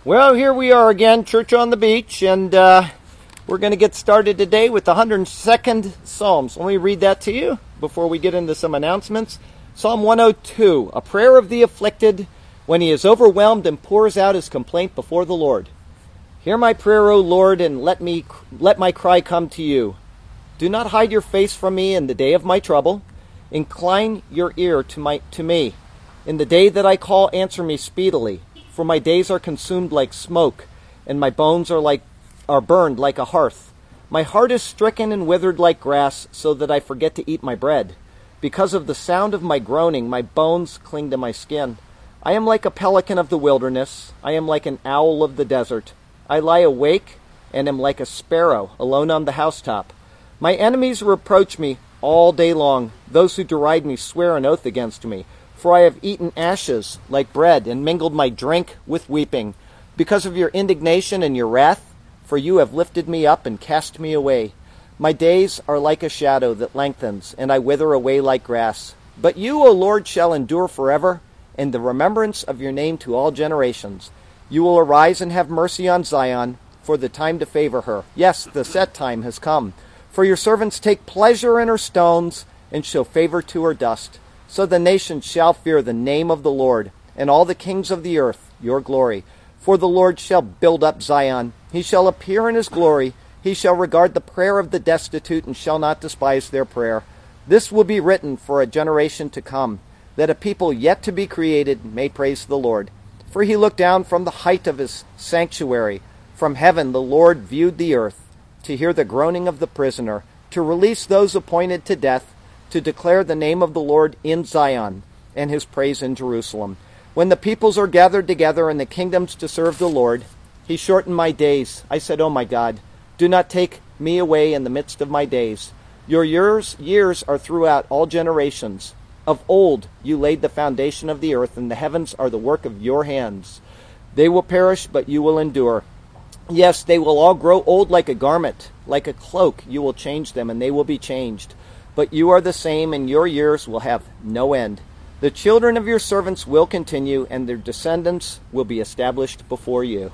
Well, here we are again, Church on the Beach, and we're going to get started today with the 102nd Psalm. So let me read that to you before we get into some announcements. Psalm 102, a prayer of the afflicted when he is overwhelmed and pours out his complaint before the Lord. Hear my prayer, O Lord, and let my cry come to you. Do not hide your face from me in the day of my trouble. Incline your ear to me. In the day that I call, answer me speedily. For my days are consumed like smoke, and my bones are burned like a hearth. My heart is stricken and withered like grass, so that I forget to eat my bread. Because of the sound of my groaning, my bones cling to my skin. I am like a pelican of the wilderness. I am like an owl of the desert. I lie awake and am like a sparrow alone on the housetop. My enemies reproach me all day long. Those who deride me swear an oath against me. For I have eaten ashes like bread and mingled my drink with weeping. Because of your indignation and your wrath, for you have lifted me up and cast me away. My days are like a shadow that lengthens, and I wither away like grass. But you, O Lord, shall endure forever, and the remembrance of your name to all generations. You will arise and have mercy on Zion, for the time to favor her. Yes, the set time has come. For your servants take pleasure in her stones, and show favor to her dust. So the nations shall fear the name of the Lord, and all the kings of the earth your glory. For the Lord shall build up Zion. He shall appear in his glory. He shall regard the prayer of the destitute, and shall not despise their prayer. This will be written for a generation to come, that a people yet to be created may praise the Lord. For he looked down from the height of his sanctuary. From heaven the Lord viewed the earth, to hear the groaning of the prisoner, to release those appointed to death, to declare the name of the Lord in Zion, and his praise in Jerusalem. When the peoples are gathered together and the kingdoms to serve the Lord, he shortened my days. I said, O my God, do not take me away in the midst of my days. Your years are throughout all generations. Of old you laid the foundation of the earth, and the heavens are the work of your hands. They will perish, but you will endure. Yes, they will all grow old like a garment. Like a cloak you will change them, and they will be changed. But you are the same, and your years will have no end. The children of your servants will continue, and their descendants will be established before you.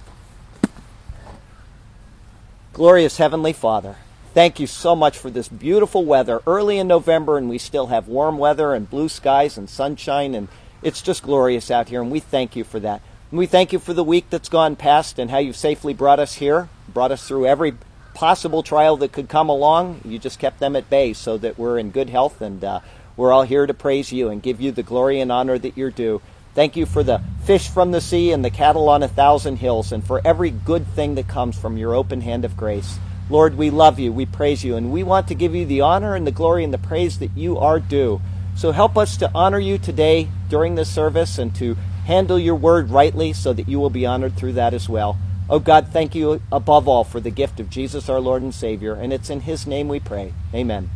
Glorious Heavenly Father, thank you so much for this beautiful weather early in November, and we still have warm weather and blue skies and sunshine, and it's just glorious out here, and we thank you for that. And we thank you for the week that's gone past and how you've safely brought us here, brought us through every possible trial that could come along. You just kept them at bay so that we're in good health, and we're all here to praise you and give you the glory and honor that you're due. Thank you for the fish from the sea and the cattle on 1,000 hills, and for every good thing that comes from your open hand of grace. Lord, we love you, we praise you, and we want to give you the honor and the glory and the praise that you are due. So help us to honor you today during this service and to handle your word rightly so that you will be honored through that as well. Oh God, thank you above all for the gift of Jesus our Lord and Savior, and it's in his name we pray. Amen.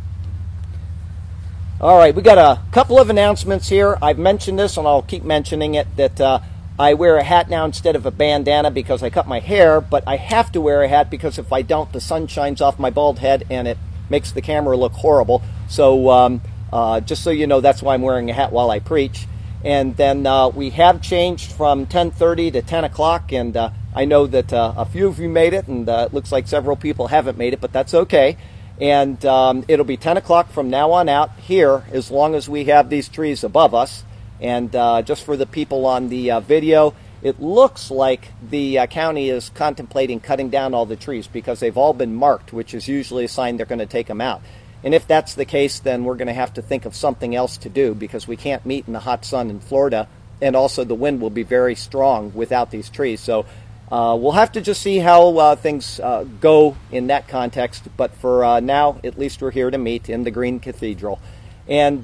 All right, we got a couple of announcements here. I've mentioned this, and I'll keep mentioning it, that I wear a hat now instead of a bandana because I cut my hair, but I have to wear a hat because if I don't, the sun shines off my bald head, and it makes the camera look horrible. So just so you know, that's why I'm wearing a hat while I preach. And then we have changed from 10:30 to 10 o'clock, and I know that a few of you made it, and it looks like several people haven't made it, but that's okay. And it'll be 10 o'clock from now on out here, as long as we have these trees above us. And just for the people on the video, it looks like the county is contemplating cutting down all the trees because they've all been marked, which is usually a sign they're going to take them out. And if that's the case, then we're going to have to think of something else to do because we can't meet in the hot sun in Florida, and also the wind will be very strong without these trees. So we'll have to just see how things go in that context, but for now, at least we're here to meet in the Green Cathedral. And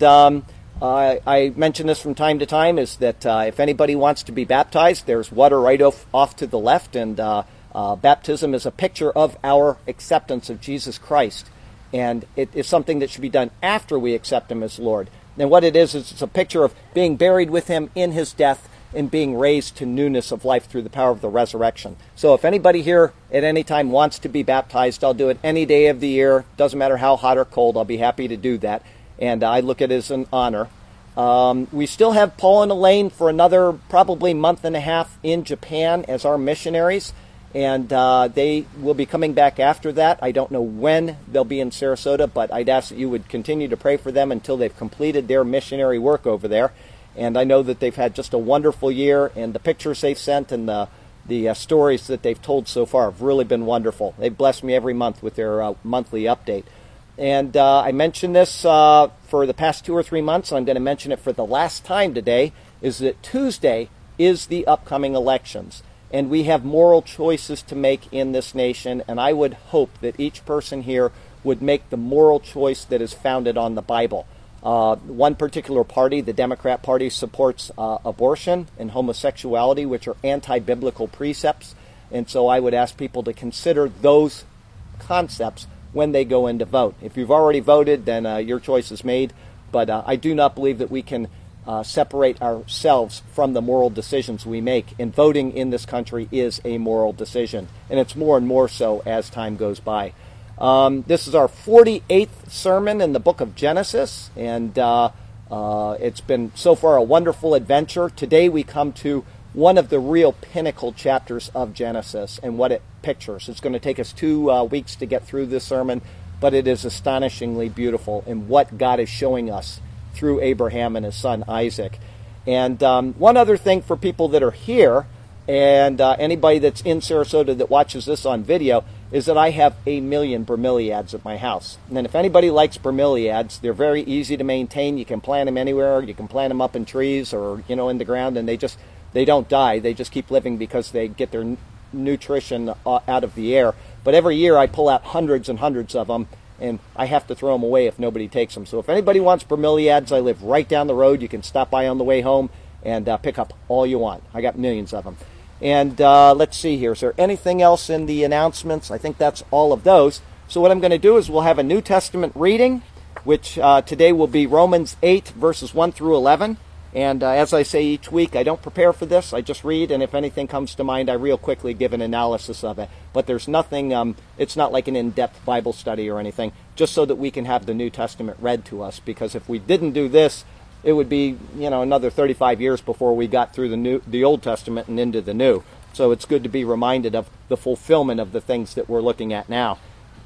I mention this from time to time, is that if anybody wants to be baptized, there's water right off to the left, and baptism is a picture of our acceptance of Jesus Christ. And it is something that should be done after we accept him as Lord. And what it is it's a picture of being buried with him in his death and being raised to newness of life through the power of the resurrection. So if anybody here at any time wants to be baptized, I'll do it any day of the year. Doesn't matter how hot or cold, I'll be happy to do that. And I look at it as an honor. We still have Paul and Elaine for another probably month and a half in Japan as our missionaries, and they will be coming back after that. I don't know when they'll be in Sarasota, but I'd ask that you would continue to pray for them until they've completed their missionary work over there. And I know that they've had just a wonderful year, and the pictures they've sent and the stories that they've told so far have really been wonderful. They've blessed me every month with their monthly update. And I mentioned this for the past 2 or 3 months, and I'm going to mention it for the last time today, is that Tuesday is the upcoming elections. And we have moral choices to make in this nation, and I would hope that each person here would make the moral choice that is founded on the Bible. One particular party, the Democrat Party, supports abortion and homosexuality, which are anti-biblical precepts. And so I would ask people to consider those concepts when they go in to vote. If you've already voted, then your choice is made. But I do not believe that we can separate ourselves from the moral decisions we make. And voting in this country is a moral decision. And it's more and more so as time goes by. This is our 48th sermon in the book of Genesis, and it's been so far a wonderful adventure. Today we come to one of the real pinnacle chapters of Genesis and what it pictures. It's going to take us 2 weeks to get through this sermon, but it is astonishingly beautiful in what God is showing us through Abraham and his son Isaac. And one other thing for people that are here, and anybody that's in Sarasota that watches this on video, is that I have 1 million bromeliads at my house. And then if anybody likes bromeliads, they're very easy to maintain. You can plant them anywhere. You can plant them up in trees or, in the ground, and they don't die. They just keep living because they get their nutrition out of the air. But every year I pull out hundreds and hundreds of them, and I have to throw them away if nobody takes them. So if anybody wants bromeliads, I live right down the road. You can stop by on the way home and pick up all you want. I got millions of them. And let's see here. Is there anything else in the announcements? I think that's all of those. So what I'm going to do is we'll have a New Testament reading, which today will be Romans 8, verses 1 through 11. And as I say each week, I don't prepare for this. I just read, and if anything comes to mind, I real quickly give an analysis of it. But there's nothing, it's not like an in-depth Bible study or anything, just so that we can have the New Testament read to us. Because if we didn't do this, it would be, another 35 years before we got through the Old Testament and into the New. So it's good to be reminded of the fulfillment of the things that we're looking at now.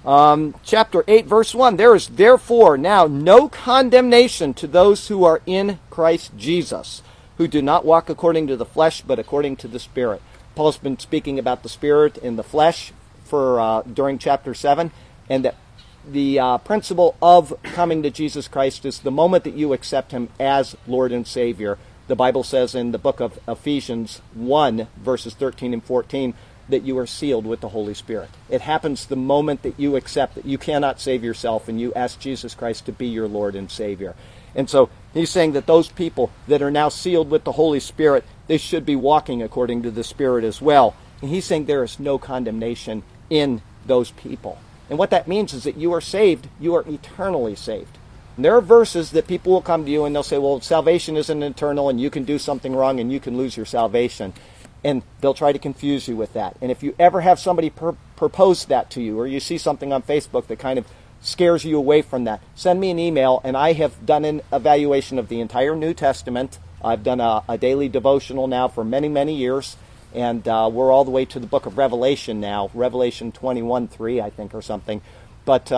Chapter 8, verse 1, there is therefore now no condemnation to those who are in Christ Jesus, who do not walk according to the flesh, but according to the Spirit. Paul's been speaking about the Spirit and the flesh for during chapter 7, and that the principle of coming to Jesus Christ is the moment that you accept him as Lord and Savior. The Bible says in the book of Ephesians 1, verses 13 and 14, that you are sealed with the Holy Spirit. It happens the moment that you accept that you cannot save yourself and you ask Jesus Christ to be your Lord and Savior. And so he's saying that those people that are now sealed with the Holy Spirit, they should be walking according to the Spirit as well. And he's saying there is no condemnation in those people. And what that means is that you are saved, you are eternally saved. And there are verses that people will come to you and they'll say, well, salvation isn't eternal and you can do something wrong and you can lose your salvation. And they'll try to confuse you with that. And if you ever have somebody propose that to you, or you see something on Facebook that kind of scares you away from that, send me an email, and I have done an evaluation of the entire New Testament. I've done a daily devotional now for many, many years, and we're all the way to the book of Revelation now, Revelation 21:3, I think, or something. But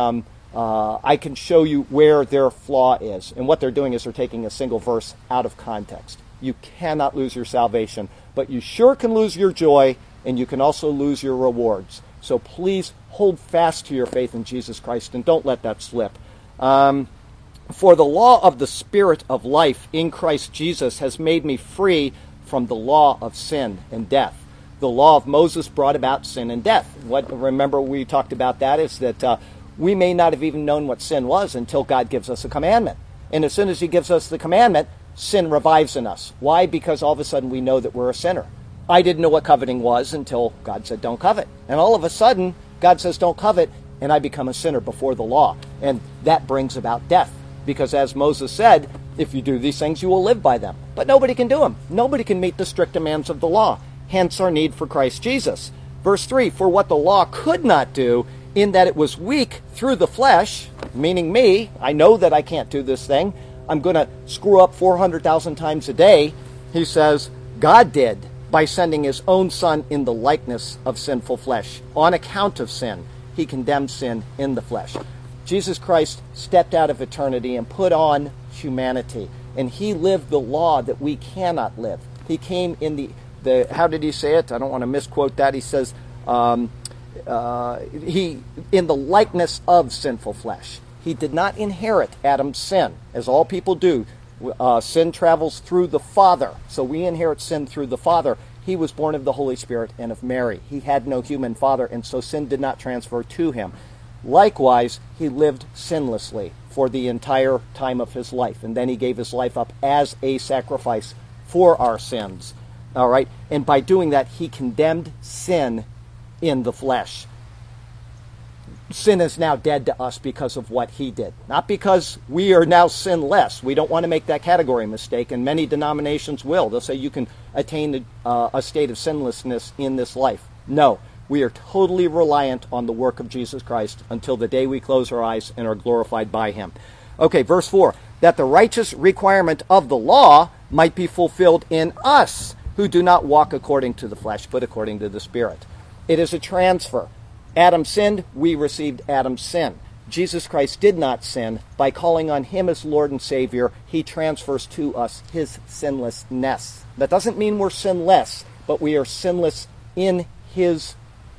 I can show you where their flaw is. And what they're doing is they're taking a single verse out of context. You cannot lose your salvation, but you sure can lose your joy, and you can also lose your rewards. So please hold fast to your faith in Jesus Christ, and don't let that slip. For the law of the Spirit of life in Christ Jesus has made me free from the law of sin and death. The law of Moses brought about sin and death. Remember we talked about that is that we may not have even known what sin was until God gives us a commandment. And as soon as he gives us the commandment, sin revives in us. Why? Because all of a sudden we know that we're a sinner. I didn't know what coveting was until God said, don't covet. And all of a sudden, God says, don't covet, and I become a sinner before the law. And that brings about death. Because as Moses said, if you do these things, you will live by them. But nobody can do them. Nobody can meet the strict demands of the law. Hence our need for Christ Jesus. Verse 3, for what the law could not do, in that it was weak through the flesh, meaning me, I know that I can't do this thing, I'm going to screw up 400,000 times a day. He says, God did by sending his own Son in the likeness of sinful flesh. On account of sin, he condemned sin in the flesh. Jesus Christ stepped out of eternity and put on humanity. And he lived the law that we cannot live. He came in the how did he say it? I don't want to misquote that. He says, he in the likeness of sinful flesh. He did not inherit Adam's sin, as all people do. Sin travels through the Father, so we inherit sin through the Father. He was born of the Holy Spirit and of Mary. He had no human father, and so sin did not transfer to him. Likewise, he lived sinlessly for the entire time of his life, and then he gave his life up as a sacrifice for our sins. All right, and by doing that, he condemned sin in the flesh. Sin is now dead to us because of what he did, not because we are now sinless. We don't want to make that category mistake, and many denominations will. They'll say you can attain a state of sinlessness in this life. No, we are totally reliant on the work of Jesus Christ until the day we close our eyes and are glorified by him. Okay, verse 4, that the righteous requirement of the law might be fulfilled in us, who do not walk according to the flesh, but according to the Spirit. It is a transfer. Adam sinned, we received Adam's sin. Jesus Christ did not sin. By calling on him as Lord and Savior, he transfers to us his sinlessness. That doesn't mean we're sinless, but we are sinless in his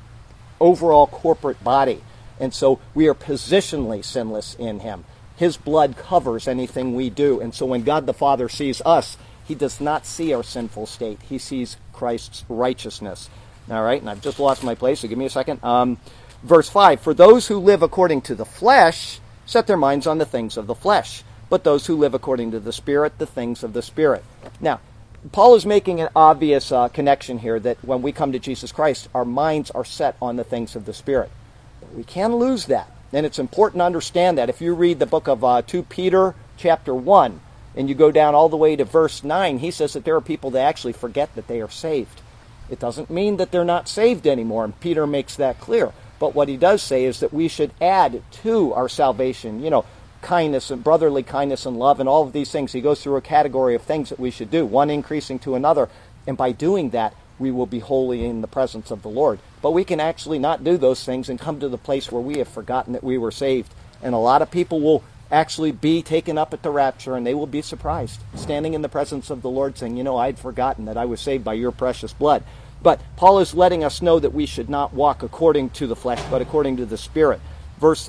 overall corporate body. And so we are positionally sinless in him. His blood covers anything we do. And so when God the Father sees us, he does not see our sinful state. He sees Christ's righteousness. All right, and I've just lost my place, so give me a second. Verse 5, for those who live according to the flesh set their minds on the things of the flesh, but those who live according to the Spirit, the things of the Spirit. Now, Paul is making an obvious connection here that when we come to Jesus Christ, our minds are set on the things of the Spirit. We can lose that, and it's important to understand that. If you read the book of 2 Peter chapter 1, and you go down all the way to verse 9, he says that there are people that actually forget that they are saved. It doesn't mean that they're not saved anymore, and Peter makes that clear. But what he does say is that we should add to our salvation, kindness and brotherly kindness and love and all of these things. He goes through a category of things that we should do, one increasing to another. And by doing that, we will be holy in the presence of the Lord. But we can actually not do those things and come to the place where we have forgotten that we were saved. And a lot of people will actually be taken up at the rapture, and they will be surprised, standing in the presence of the Lord saying, I'd forgotten that I was saved by your precious blood. But Paul is letting us know that we should not walk according to the flesh, but according to the Spirit. Verse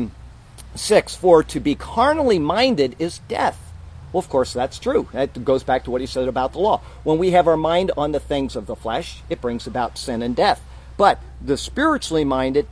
6, for to be carnally minded is death. Well, of course, that's true. That goes back to what he said about the law. When we have our mind on the things of the flesh, it brings about sin and death. But to be spiritually minded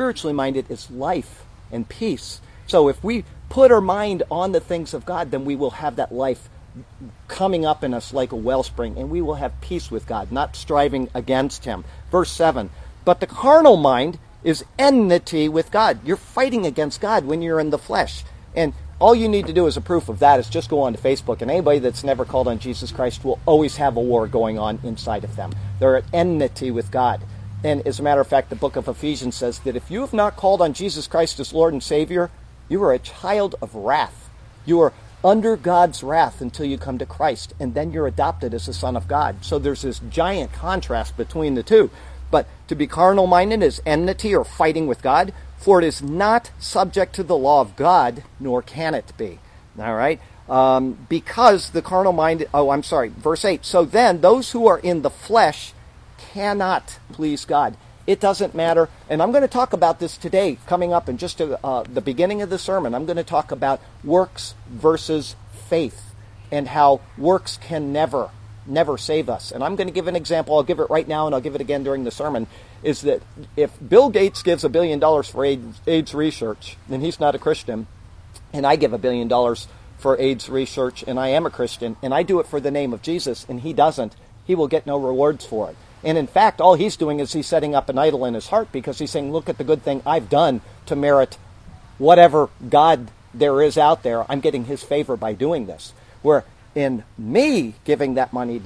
is life and peace. So if we put our mind on the things of God, then we will have that life coming up in us like a wellspring, and we will have peace with God, not striving against him. Verse 7, but the carnal mind is enmity with God. You're fighting against God when you're in the flesh. And all you need to do as a proof of that is just go on to Facebook, and anybody that's never called on Jesus Christ will always have a war going on inside of them. They're at enmity with God. And as a matter of fact, the book of Ephesians says that if you have not called on Jesus Christ as Lord and Savior, you are a child of wrath. You are under God's wrath until you come to Christ, and then you're adopted as a son of God. So there's this giant contrast between the two. But to be carnal-minded is enmity or fighting with God, for it is not subject to the law of God, nor can it be. All right? Because the carnal mind, verse 8, so then those who are in the flesh cannot please God. It doesn't matter. And I'm going to talk about this today, coming up in just the beginning of the sermon. I'm going to talk about works versus faith and how works can never save us. And I'm going to give an example. I'll give it right now, and I'll give it again during the sermon, is that if Bill Gates gives $1 billion for AIDS research, then he's not a Christian, and I give $1 billion for AIDS research, and I am a Christian, and I do it for the name of Jesus, and he doesn't, he will get no rewards for it. And in fact, all he's doing is he's setting up an idol in his heart, because he's saying, look at the good thing I've done to merit whatever God there is out there. I'm getting his favor by doing this. Where in me giving that money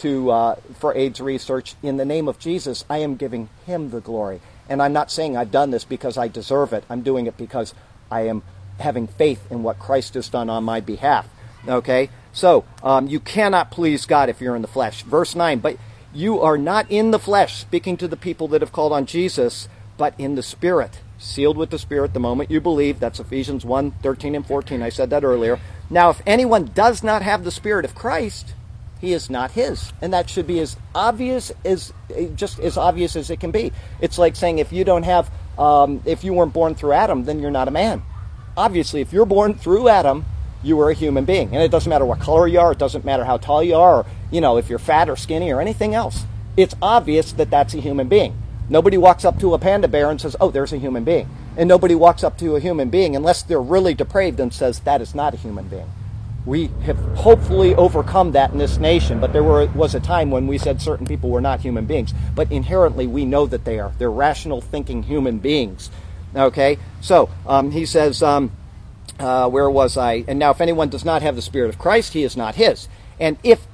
for AIDS research in the name of Jesus, I am giving him the glory. And I'm not saying I've done this because I deserve it. I'm doing it because I am having faith in what Christ has done on my behalf. Okay? So, you cannot please God if you're in the flesh. Verse 9, but you are not in the flesh, speaking to the people that have called on Jesus, but in the Spirit, sealed with the Spirit the moment you believe. That's Ephesians 1, 13 and 14. I said that earlier. Now, if anyone does not have the Spirit of Christ, he is not his. And that should be as obvious as it can be. It's like saying if you don't have, if you weren't born through Adam, then you're not a man. Obviously, if you're born through Adam, you are a human being. And it doesn't matter what color you are, it doesn't matter how tall you are, or, if you're fat or skinny or anything else. It's obvious that that's a human being. Nobody walks up to a panda bear and says, oh, there's a human being. And nobody walks up to a human being unless they're really depraved and says, that is not a human being. We have hopefully overcome that in this nation, but there was a time when we said certain people were not human beings. But inherently, we know that they are. They're rational, thinking human beings. Okay? So, he says, where was I? And now if anyone does not have the Spirit of Christ, he is not his. And if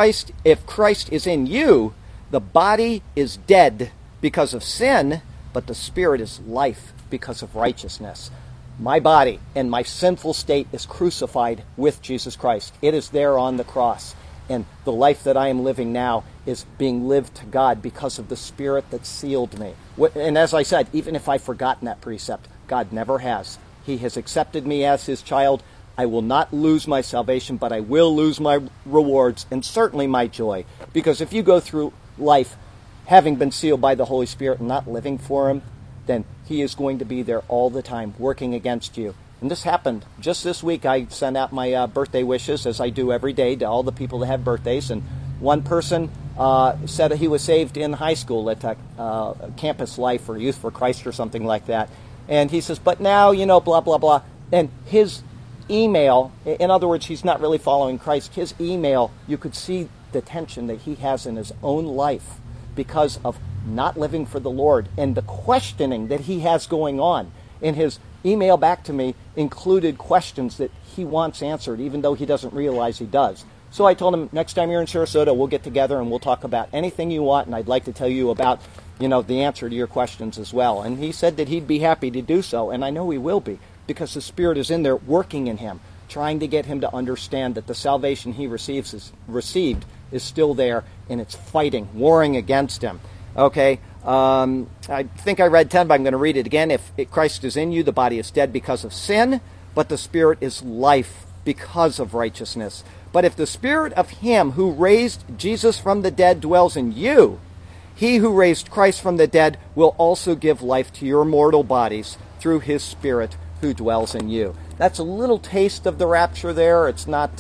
Christ is in you, the body is dead because of sin, but the Spirit is life because of righteousness. My body and my sinful state is crucified with Jesus Christ. It is there on the cross. And the life that I am living now is being lived to God because of the Spirit that sealed me. And as I said, even if I've forgotten that precept, God never has. He has accepted me as his child. I will not lose my salvation, but I will lose my rewards and certainly my joy. Because if you go through life having been sealed by the Holy Spirit and not living for him, then he is going to be there all the time working against you. And this happened just this week. I sent out my birthday wishes, as I do every day, to all the people that have birthdays. And one person said that he was saved in high school at Campus Life or Youth for Christ or something like that. And he says, but now, blah, blah, blah. And his email, in other words, he's not really following Christ. His email, you could see the tension that he has in his own life because of not living for the Lord, and the questioning that he has going on. In his email back to me included questions that he wants answered, even though he doesn't realize he does. So I told him, next time you're in Sarasota, we'll get together and we'll talk about anything you want, and I'd like to tell you about, the answer to your questions as well. And he said that he'd be happy to do so, and I know he will be, because the Spirit is in there working in him, trying to get him to understand that the salvation he received is still there, and it's fighting, warring against him. Okay, I think I read 10, but I'm going to read it again. If Christ is in you, the body is dead because of sin, but the Spirit is life because of righteousness. But if the Spirit of him who raised Jesus from the dead dwells in you, he who raised Christ from the dead will also give life to your mortal bodies through his Spirit who dwells in you. That's a little taste of the rapture there. It's not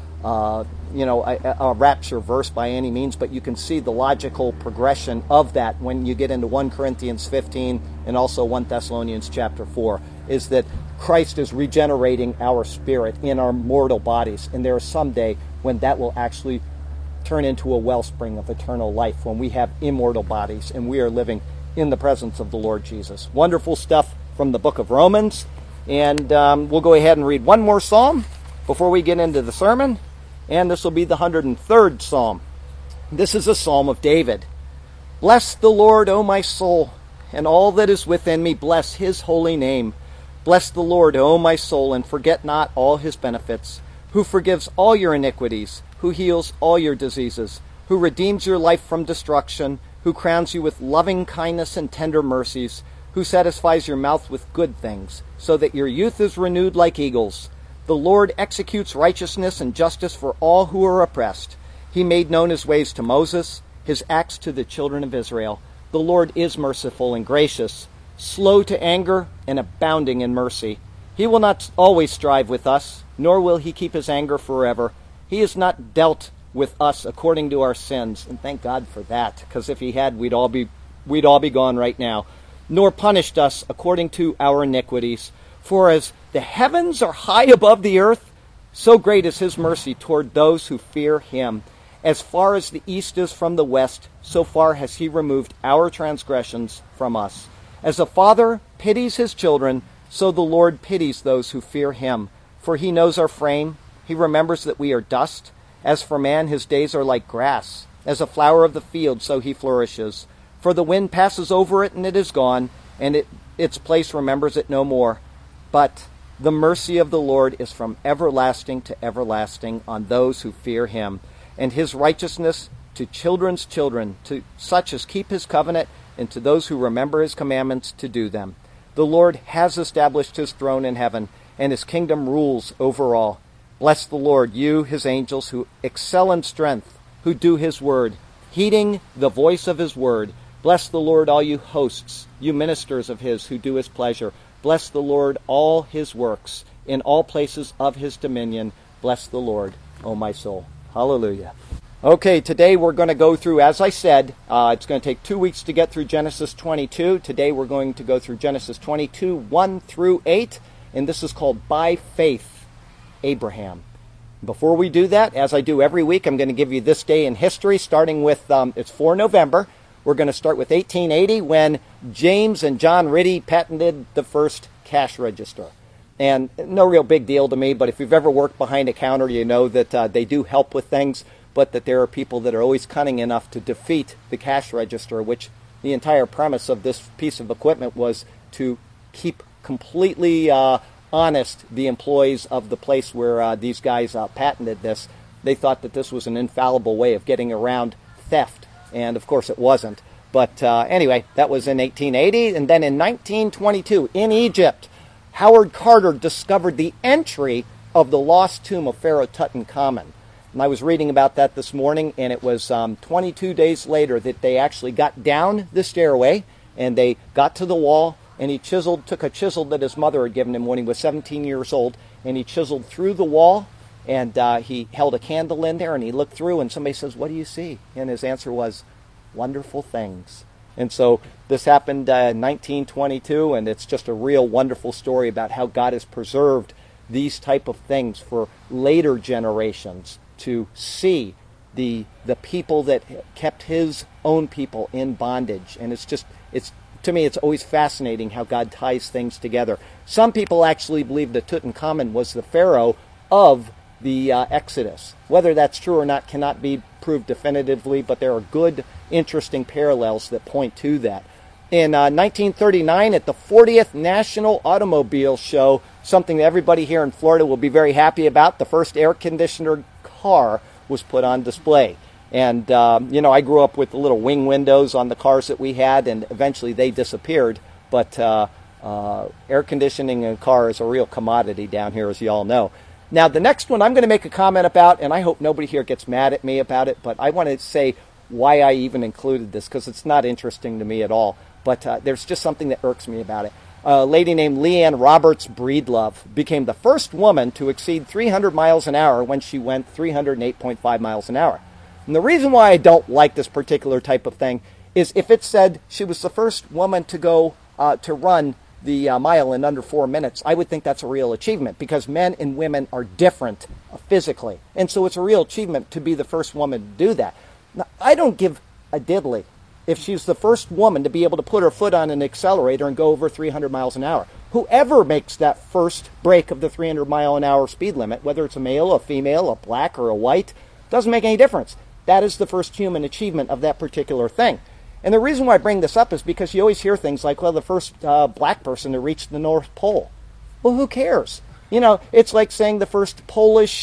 a rapture verse by any means, but you can see the logical progression of that when you get into 1 Corinthians 15 and also 1 Thessalonians chapter 4, is that Christ is regenerating our spirit in our mortal bodies, and there is some day when that will actually turn into a wellspring of eternal life, when we have immortal bodies and we are living in the presence of the Lord Jesus. Wonderful stuff from the book of Romans, and we'll go ahead and read one more psalm before we get into the sermon. And this will be the 103rd Psalm. This is a Psalm of David. Bless the Lord, O my soul, and all that is within me, bless his holy name. Bless the Lord, O my soul, and forget not all his benefits, who forgives all your iniquities, who heals all your diseases, who redeems your life from destruction, who crowns you with loving kindness and tender mercies, who satisfies your mouth with good things, so that your youth is renewed like eagles. The Lord executes righteousness and justice for all who are oppressed. He made known his ways to Moses, his acts to the children of Israel. The Lord is merciful and gracious, slow to anger and abounding in mercy. He will not always strive with us, nor will he keep his anger forever. He has not dealt with us according to our sins, and thank God for that, because if he had, we'd all be gone right now. Nor punished us according to our iniquities. For as the heavens are high above the earth, so great is his mercy toward those who fear him. As far as the east is from the west, so far has he removed our transgressions from us. As a father pities his children, so the Lord pities those who fear him. For he knows our frame. He remembers that we are dust. As for man, his days are like grass. As a flower of the field, so he flourishes. For the wind passes over it, and it is gone, and its place remembers it no more. But The mercy of the Lord is from everlasting to everlasting on those who fear him, and his righteousness to children's children, to such as keep his covenant, and to those who remember his commandments to do them. The Lord has established his throne in heaven, and his kingdom rules over all. Bless the Lord, you, his angels, who excel in strength, who do his word, heeding the voice of his word. Bless the Lord, all you hosts, you ministers of his who do his pleasure. Bless the Lord, all his works, in all places of his dominion. Bless the Lord, O my soul. Hallelujah. Okay, today we're going to go through, as I said, it's going to take 2 weeks to get through Genesis 22. Today we're going to go through Genesis 22, 1 through 8, and this is called By Faith, Abraham. Before we do that, as I do every week, I'm going to give you this day in history, starting with, it's 4 November. We're going to start with 1880, when James and John Ritty patented the first cash register. And no real big deal to me, but if you've ever worked behind a counter, you know that they do help with things, but that there are people that are always cunning enough to defeat the cash register, which the entire premise of this piece of equipment was to keep completely honest the employees of the place where these guys patented this. They thought that this was an infallible way of getting around theft, and of course it wasn't. But anyway, that was in 1880, and then in 1922, in Egypt, Howard Carter discovered the entry of the lost tomb of Pharaoh Tutankhamun. And I was reading about that this morning, and it was 22 days later that they actually got down the stairway, and they got to the wall, and he took a chisel that his mother had given him when he was 17 years old, and he chiseled through the wall, and he held a candle in there, and he looked through, and somebody says, "What do you see?" And his answer was, "Wonderful things." And so this happened in 1922, and it's just a real wonderful story about how God has preserved these type of things for later generations to see the people that kept his own people in bondage. And it's to me, it's always fascinating how God ties things together. Some people actually believe that Tutankhamun was the pharaoh of the Exodus. Whether that's true or not cannot be proved definitively, but there are good, interesting parallels that point to that. In 1939, at the 40th National Automobile Show, something that everybody here in Florida will be very happy about, the first air-conditioned car was put on display. And, I grew up with the little wing windows on the cars that we had, and eventually they disappeared. But air conditioning in a car is a real commodity down here, as you all know. Now, the next one I'm going to make a comment about, and I hope nobody here gets mad at me about it, but I want to say why I even included this, because it's not interesting to me at all. But there's just something that irks me about it. A lady named Leanne Roberts Breedlove became the first woman to exceed 300 miles an hour when she went 308.5 miles an hour. And the reason why I don't like this particular type of thing is if it said she was the first woman to go to run the mile in under 4 minutes, I would think that's a real achievement, because men and women are different physically. And so it's a real achievement to be the first woman to do that. Now, I don't give a diddly if she's the first woman to be able to put her foot on an accelerator and go over 300 miles an hour. Whoever makes that first break of the 300 mile an hour speed limit, whether it's a male, a female, a black, or a white, doesn't make any difference. That is the first human achievement of that particular thing. And the reason why I bring this up is because you always hear things like, well, the first black person to reach the North Pole. Well, who cares? It's like saying the first Polish,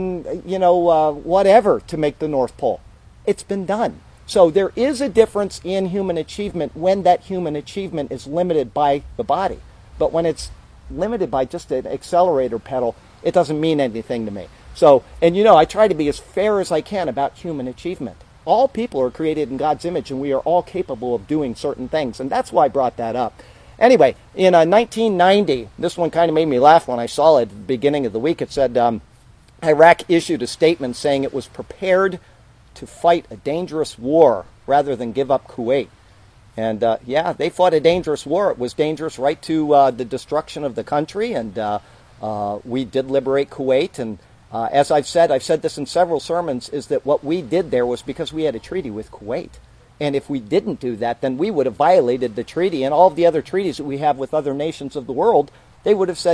whatever to make the North Pole. It's been done. So there is a difference in human achievement when that human achievement is limited by the body. But when it's limited by just an accelerator pedal, it doesn't mean anything to me. So, and I try to be as fair as I can about human achievement. All people are created in God's image, and we are all capable of doing certain things. And that's why I brought that up. Anyway, in 1990, this one kind of made me laugh when I saw it at the beginning of the week. It said Iraq issued a statement saying it was prepared to fight a dangerous war rather than give up Kuwait. And they fought a dangerous war. It was dangerous right to the destruction of the country, and we did liberate Kuwait. And as I've said this in several sermons, is that what we did there was because we had a treaty with Kuwait. And if we didn't do that, then we would have violated the treaty, and all of the other treaties that we have with other nations of the world. They would have said,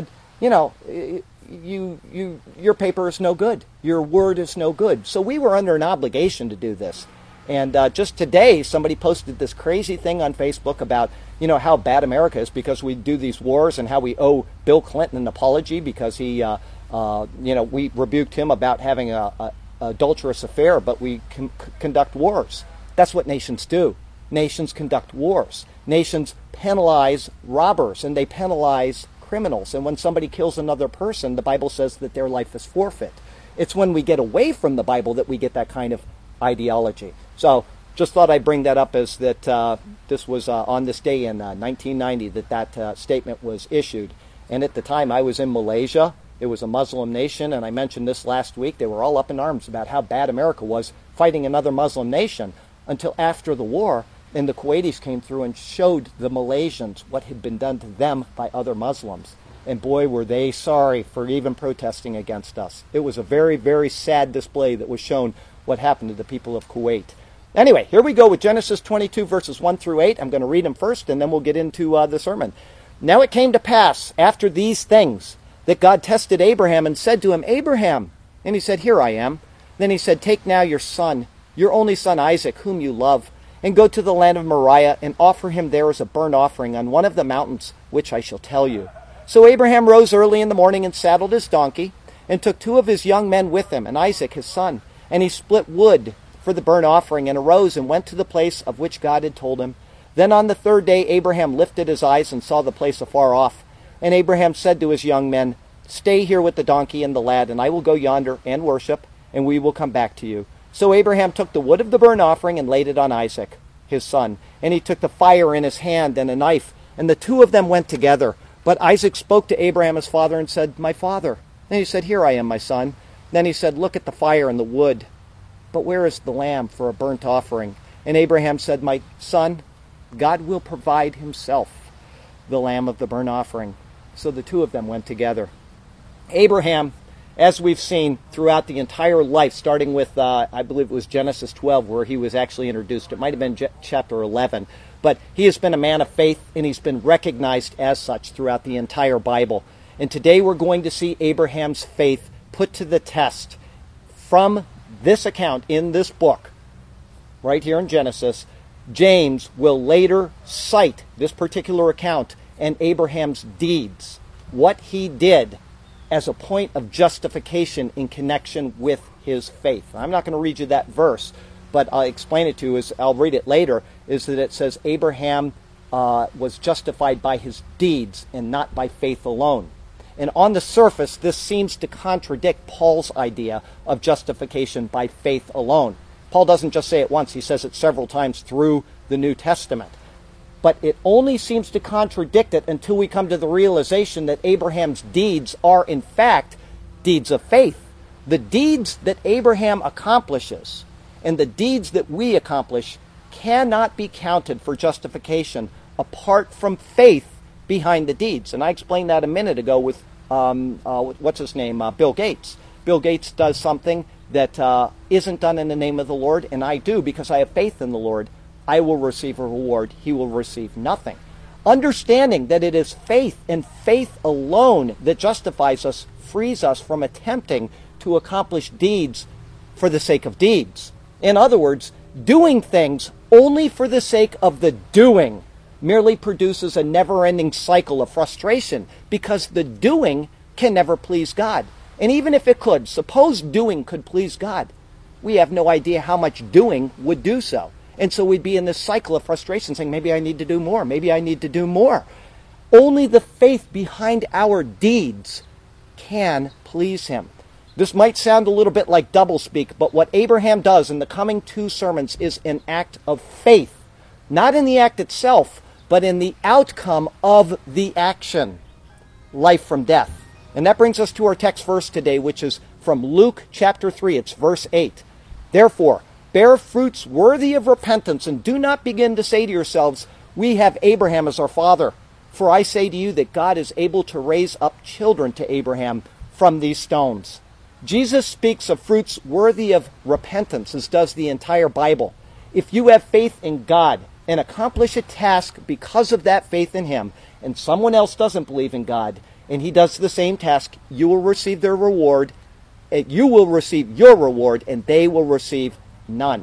your paper is no good. Your word is no good. So we were under an obligation to do this. And just today, somebody posted this crazy thing on Facebook about, how bad America is because we do these wars, and how we owe Bill Clinton an apology because he, we rebuked him about having a adulterous affair, but we conduct wars. That's what nations do. Nations conduct wars. Nations penalize robbers, and they penalize criminals. And when somebody kills another person, the Bible says that their life is forfeit. It's when we get away from the Bible that we get that kind of ideology. So just thought I'd bring that up, as that this was on this day in 1990 that statement was issued. And at the time I was in Malaysia. It was a Muslim nation, and I mentioned this last week. They were all up in arms about how bad America was fighting another Muslim nation, until after the war, and the Kuwaitis came through and showed the Malaysians what had been done to them by other Muslims. And boy, were they sorry for even protesting against us. It was a very, very sad display that was shown what happened to the people of Kuwait. Anyway, here we go with Genesis 22, verses 1 through 8. I'm going to read them first, and then we'll get into the sermon. Now it came to pass, after these things, that God tested Abraham and said to him, Abraham. And he said, Here I am. Then he said, Take now your son, your only son Isaac, whom you love, and go to the land of Moriah, and offer him there as a burnt offering on one of the mountains which I shall tell you. So Abraham rose early in the morning and saddled his donkey, and took 2 of his young men with him, and Isaac his son. And he split wood for the burnt offering, and arose and went to the place of which God had told him. Then on the 3rd day Abraham lifted his eyes and saw the place afar off. And Abraham said to his young men, Stay here with the donkey and the lad, and I will go yonder and worship, and we will come back to you. So Abraham took the wood of the burnt offering and laid it on Isaac, his son. And he took the fire in his hand and a knife, and the 2 of them went together. But Isaac spoke to Abraham his father and said, My father. And he said, Here I am, my son. Then he said, Look at the fire and the wood, but where is the lamb for a burnt offering? And Abraham said, My son, God will provide himself the lamb of the burnt offering. So the 2 of them went together. Abraham, as we've seen throughout the entire life, starting with, I believe it was Genesis 12, where he was actually introduced. It might have been chapter 11. But he has been a man of faith, and he's been recognized as such throughout the entire Bible. And today we're going to see Abraham's faith put to the test. From this account in this book, right here in Genesis, James will later cite this particular account and Abraham's deeds, what he did, as a point of justification in connection with his faith. I'm not going to read you that verse, but I'll explain it to you, as I'll read it later, is that it says Abraham was justified by his deeds and not by faith alone. And on the surface, this seems to contradict Paul's idea of justification by faith alone. Paul doesn't just say it once, he says it several times through the New Testament. But it only seems to contradict it until we come to the realization that Abraham's deeds are, in fact, deeds of faith. The deeds that Abraham accomplishes and the deeds that we accomplish cannot be counted for justification apart from faith behind the deeds. And I explained that a minute ago with, what's his name, Bill Gates. Bill Gates does something that isn't done in the name of the Lord, and I do because I have faith in the Lord. I will receive a reward. He will receive nothing. Understanding that it is faith and faith alone that justifies us, frees us from attempting to accomplish deeds for the sake of deeds. In other words, doing things only for the sake of the doing merely produces a never-ending cycle of frustration, because the doing can never please God. And even if it could, suppose doing could please God, we have no idea how much doing would do so. And so we'd be in this cycle of frustration, saying, maybe I need to do more, maybe I need to do more. Only the faith behind our deeds can please him. This might sound a little bit like doublespeak, but what Abraham does in the coming 2 sermons is an act of faith. Not in the act itself, but in the outcome of the action. Life from death. And that brings us to our text verse today, which is from Luke chapter 3. It's verse 8. Therefore, bear fruits worthy of repentance, and do not begin to say to yourselves, we have Abraham as our father. For I say to you that God is able to raise up children to Abraham from these stones. Jesus speaks of fruits worthy of repentance, as does the entire Bible. If you have faith in God and accomplish a task because of that faith in him, and someone else doesn't believe in God, and he does the same task, you will receive their reward. You will receive your reward, and they will receive none.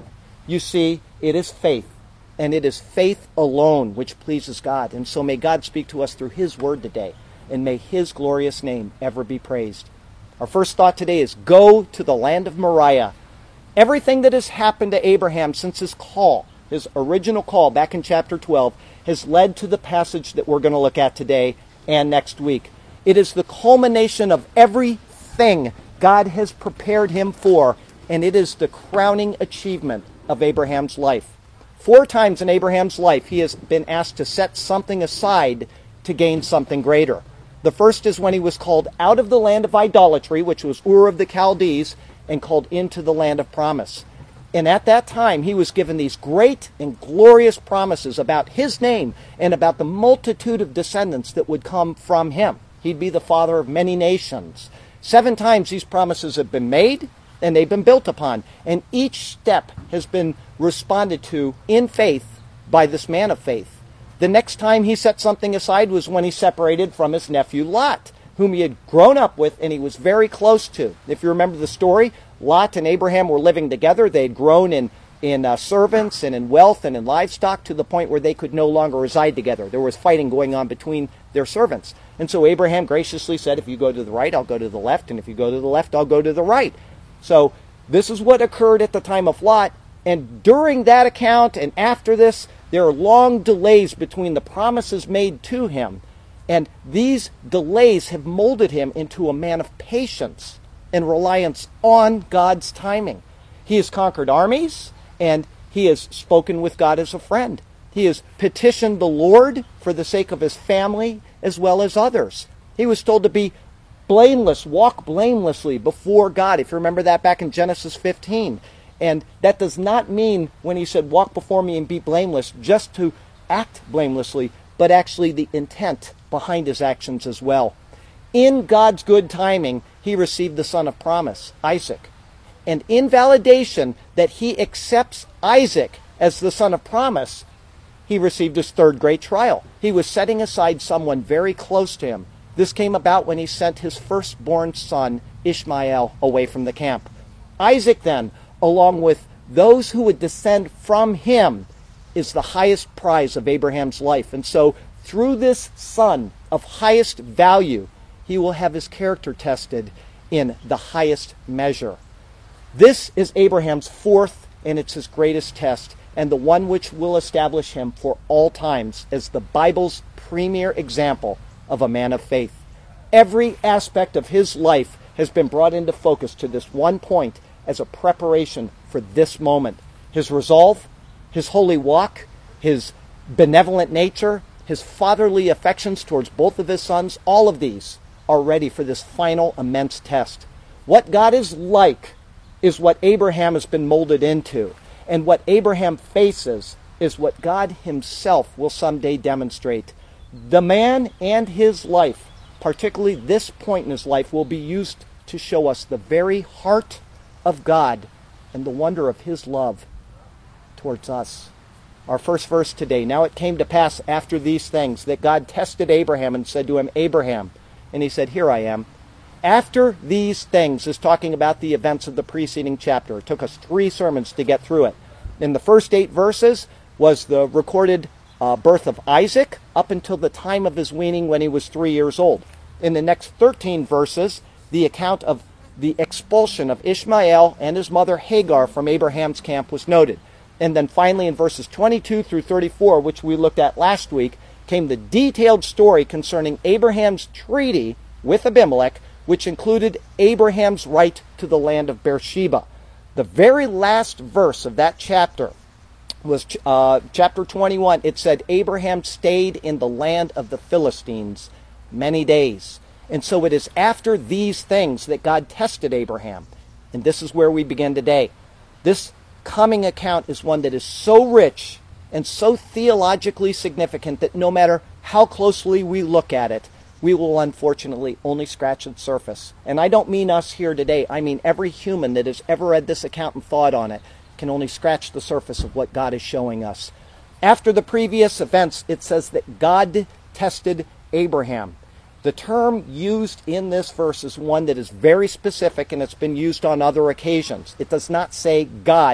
You see, it is faith, and it is faith alone which pleases God. And so may God speak to us through his word today, and may his glorious name ever be praised. Our first thought today is go to the land of Moriah. Everything that has happened to Abraham since his call, his original call back in chapter 12, has led to the passage that we're going to look at today and next week. It is the culmination of everything God has prepared him for, and it is the crowning achievement of Abraham's life. 4 times in Abraham's life, he has been asked to set something aside to gain something greater. The first is when he was called out of the land of idolatry, which was Ur of the Chaldees, and called into the land of promise. And at that time, he was given these great and glorious promises about his name and about the multitude of descendants that would come from him. He'd be the father of many nations. 7 times these promises have been made, and they've been built upon. And each step has been responded to in faith by this man of faith. The next time he set something aside was when he separated from his nephew Lot, whom he had grown up with and he was very close to. If you remember the story, Lot and Abraham were living together. They had grown in servants and in wealth and in livestock to the point where they could no longer reside together. There was fighting going on between their servants. And so Abraham graciously said, if you go to the right, I'll go to the left, and if you go to the left, I'll go to the right. So this is what occurred at the time of Lot. And during that account and after this, there are long delays between the promises made to him. And these delays have molded him into a man of patience and reliance on God's timing. He has conquered armies, and he has spoken with God as a friend. He has petitioned the Lord for the sake of his family as well as others. He was told to be blameless, walk blamelessly before God. If you remember that back in Genesis 15. And that does not mean, when he said, walk before me and be blameless, just to act blamelessly, but actually the intent behind his actions as well. In God's good timing, he received the son of promise, Isaac. And in validation that he accepts Isaac as the son of promise, he received his 3rd great trial. He was setting aside someone very close to him. This came about when he sent his firstborn son, Ishmael, away from the camp. Isaac then, along with those who would descend from him, is the highest prize of Abraham's life. And so, through this son of highest value, he will have his character tested in the highest measure. This is Abraham's 4th, and it's his greatest test, and the one which will establish him for all times as the Bible's premier example of a man of faith. Every aspect of his life has been brought into focus to this one point as a preparation for this moment. His resolve, his holy walk, his benevolent nature, his fatherly affections towards both of his sons, all of these are ready for this final immense test. What God is like is what Abraham has been molded into. And what Abraham faces is what God himself will someday demonstrate. The man and his life, particularly this point in his life, will be used to show us the very heart of God and the wonder of his love towards us. Our first verse today, now it came to pass after these things that God tested Abraham and said to him, Abraham, and he said, here I am. After these things is talking about the events of the preceding chapter. It took us 3 sermons to get through it. In the first 8 verses was the recorded birth of Isaac up until the time of his weaning when he was 3 years old. In the next 13 verses, the account of the expulsion of Ishmael and his mother Hagar from Abraham's camp was noted. And then finally in verses 22 through 34, which we looked at last week, came the detailed story concerning Abraham's treaty with Abimelech, which included Abraham's right to the land of Beersheba. The very last verse of that chapter was chapter 21. It said, Abraham stayed in the land of the Philistines many days. And so it is after these things that God tested Abraham. And this is where we begin today. This coming account is one that is so rich and so theologically significant that no matter how closely we look at it, we will unfortunately only scratch its surface. And I don't mean us here today. I mean every human that has ever read this account and thought on it can only scratch the surface of what God is showing us. After the previous events, it says that God tested Abraham. The term used in this verse is one that is very specific, and it's been used on other occasions. It does not say God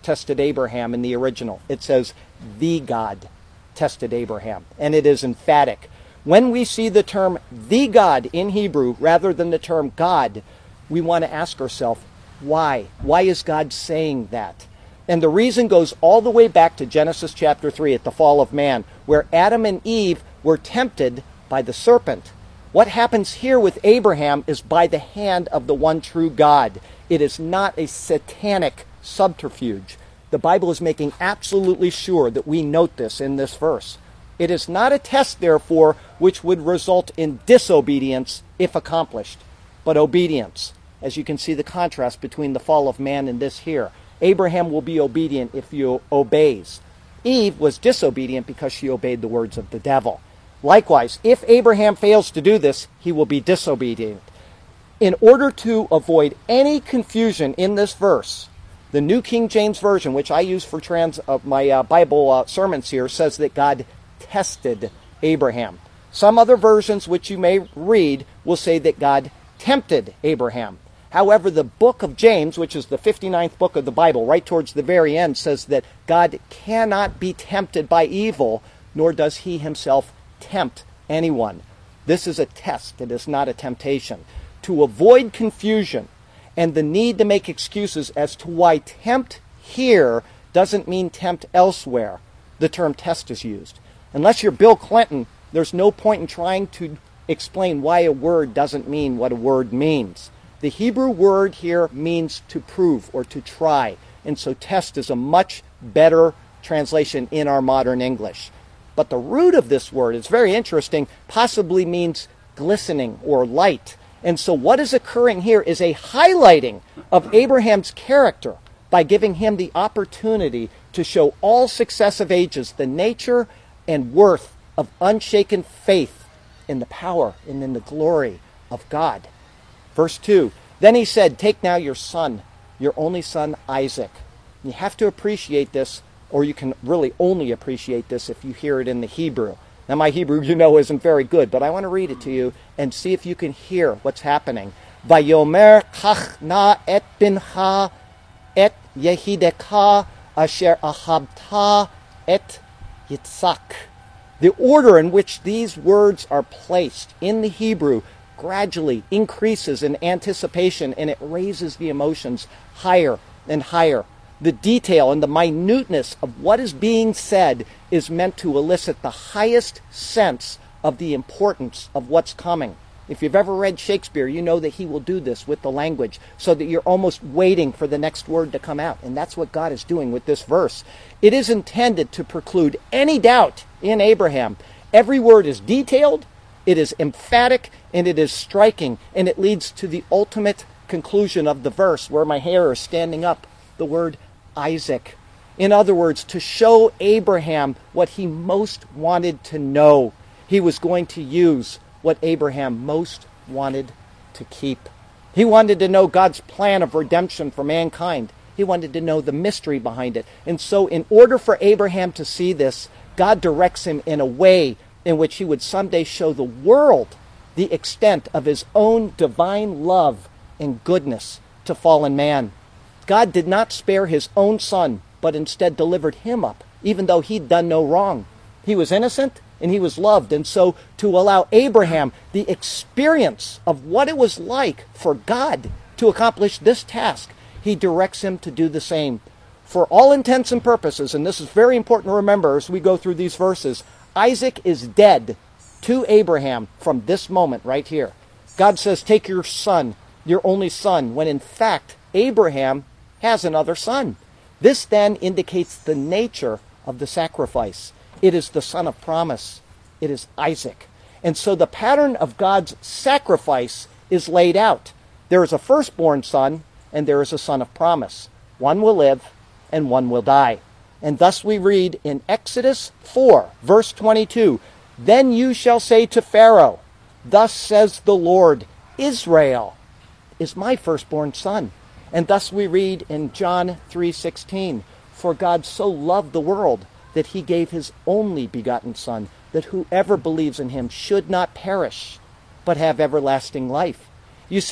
tested Abraham in the original. It says, the God tested Abraham. And it is emphatic. When we see the term the God in Hebrew rather than the term God, we want to ask ourselves, why? Why is God saying that? And the reason goes all the way back to Genesis chapter 3 at the fall of man, where Adam and Eve were tempted by the serpent. What happens here with Abraham is by the hand of the one true God. It is not a satanic subterfuge. The Bible is making absolutely sure that we note this in this verse. It is not a test, therefore, which would result in disobedience if accomplished, but obedience. As you can see the contrast between the fall of man and this here. Abraham will be obedient if he obeys. Eve was disobedient because she obeyed the words of the devil. Likewise, if Abraham fails to do this, he will be disobedient. In order to avoid any confusion in this verse, the New King James Version, which I use for my Bible sermons here, says that God tested Abraham. Some other versions which you may read will say that God tempted Abraham. However, the book of James, which is the 59th book of the Bible, right towards the very end, says that God cannot be tempted by evil, nor does he himself tempt anyone. This is a test. It is not a temptation. To avoid confusion and the need to make excuses as to why tempt here doesn't mean tempt elsewhere, the term test is used. Unless you're Bill Clinton, there's no point in trying to explain why a word doesn't mean what a word means. The Hebrew word here means to prove or to try, and so test is a much better translation in our modern English. But the root of this word, it's very interesting, possibly means glistening or light. And so what is occurring here is a highlighting of Abraham's character by giving him the opportunity to show all successive ages the nature and worth of unshaken faith in the power and in the glory of God. Verse 2, then he said, take now your son, your only son Isaac. You have to appreciate this, or you can really only appreciate this if you hear it in the Hebrew. Now my Hebrew, you know, isn't very good, but I want to read it to you and see if you can hear what's happening. Vayomer kach na et bincha et yehideka asher ahabta et Yitzhak. The order in which these words are placed in the Hebrew gradually increases in anticipation, and it raises the emotions higher and higher. The detail and the minuteness of what is being said is meant to elicit the highest sense of the importance of what's coming. If you've ever read Shakespeare, you know that he will do this with the language so that you're almost waiting for the next word to come out. And that's what God is doing with this verse. It is intended to preclude any doubt in Abraham. Every word is detailed, it is emphatic, and it is striking. And it leads to the ultimate conclusion of the verse where my hair is standing up, the word Isaac. In other words, to show Abraham what he most wanted to know. He was going to use what Abraham most wanted to keep. He wanted to know God's plan of redemption for mankind. He wanted to know the mystery behind it. And so in order for Abraham to see this, God directs him in a way in which he would someday show the world the extent of his own divine love and goodness to fallen man. God did not spare his own son, but instead delivered him up, even though he'd done no wrong. He was innocent and he was loved. And so to allow Abraham the experience of what it was like for God to accomplish this task, he directs him to do the same. For all intents and purposes, and this is very important to remember as we go through these verses, Isaac is dead to Abraham from this moment right here. God says, take your son, your only son, when in fact Abraham has another son. This then indicates the nature of the sacrifice. It is the son of promise. It is Isaac. And so the pattern of God's sacrifice is laid out. There is a firstborn son, and there is a son of promise. One will live, and one will die. And thus we read in Exodus 4, verse 22, then you shall say to Pharaoh, thus says the Lord, Israel is my firstborn son. And thus we read in John 3:16, for God so loved the world that he gave his only begotten son, that whoever believes in him should not perish, but have everlasting life. You see,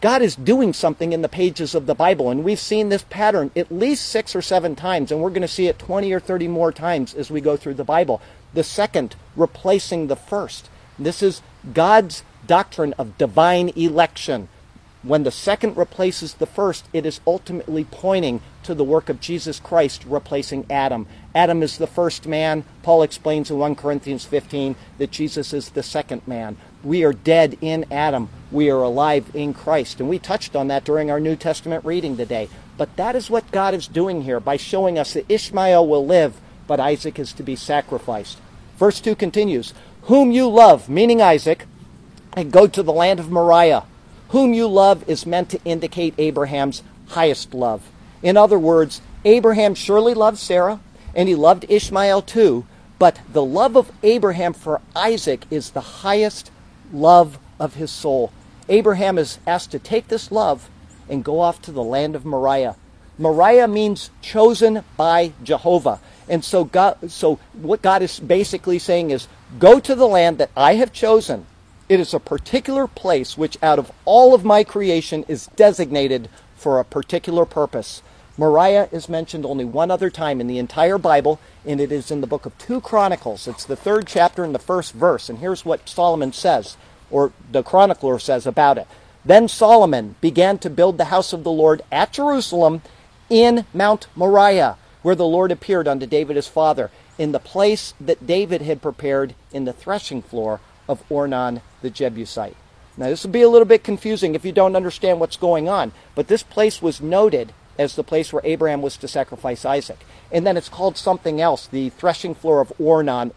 God is doing something in the pages of the Bible, and we've seen this pattern at least 6 or 7 times, and we're going to see it 20 or 30 more times as we go through the Bible. The second, replacing the first. This is God's doctrine of divine election. When the second replaces the first, it is ultimately pointing to the work of Jesus Christ replacing Adam. Adam is the first man. Paul explains in 1 Corinthians 15 that Jesus is the second man. We are dead in Adam. We are alive in Christ. And we touched on that during our New Testament reading today. But that is what God is doing here by showing us that Ishmael will live, but Isaac is to be sacrificed. Verse 2 continues, whom you love, meaning Isaac, and go to the land of Moriah. Whom you love is meant to indicate Abraham's highest love. In other words, Abraham surely loved Sarah, and he loved Ishmael too, but the love of Abraham for Isaac is the highest love of his soul. Abraham is asked to take this love and go off to the land of Moriah. Moriah means chosen by Jehovah. And so what God is basically saying is, go to the land that I have chosen. It is a particular place which out of all of my creation is designated for a particular purpose. Moriah is mentioned only one other time in the entire Bible, and it is in the book of 2 Chronicles. It's the 3rd chapter and the 1st verse. And here's what Solomon says, or the chronicler says about it. Then Solomon began to build the house of the Lord at Jerusalem in Mount Moriah, where the Lord appeared unto David his father, in the place that David had prepared in the threshing floor of Ornan the Jebusite. Now this will be a little bit confusing if you don't understand what's going on, but this place was noted as the place where Abraham was to sacrifice Isaac. And then it's called something else, the threshing floor of Ornan.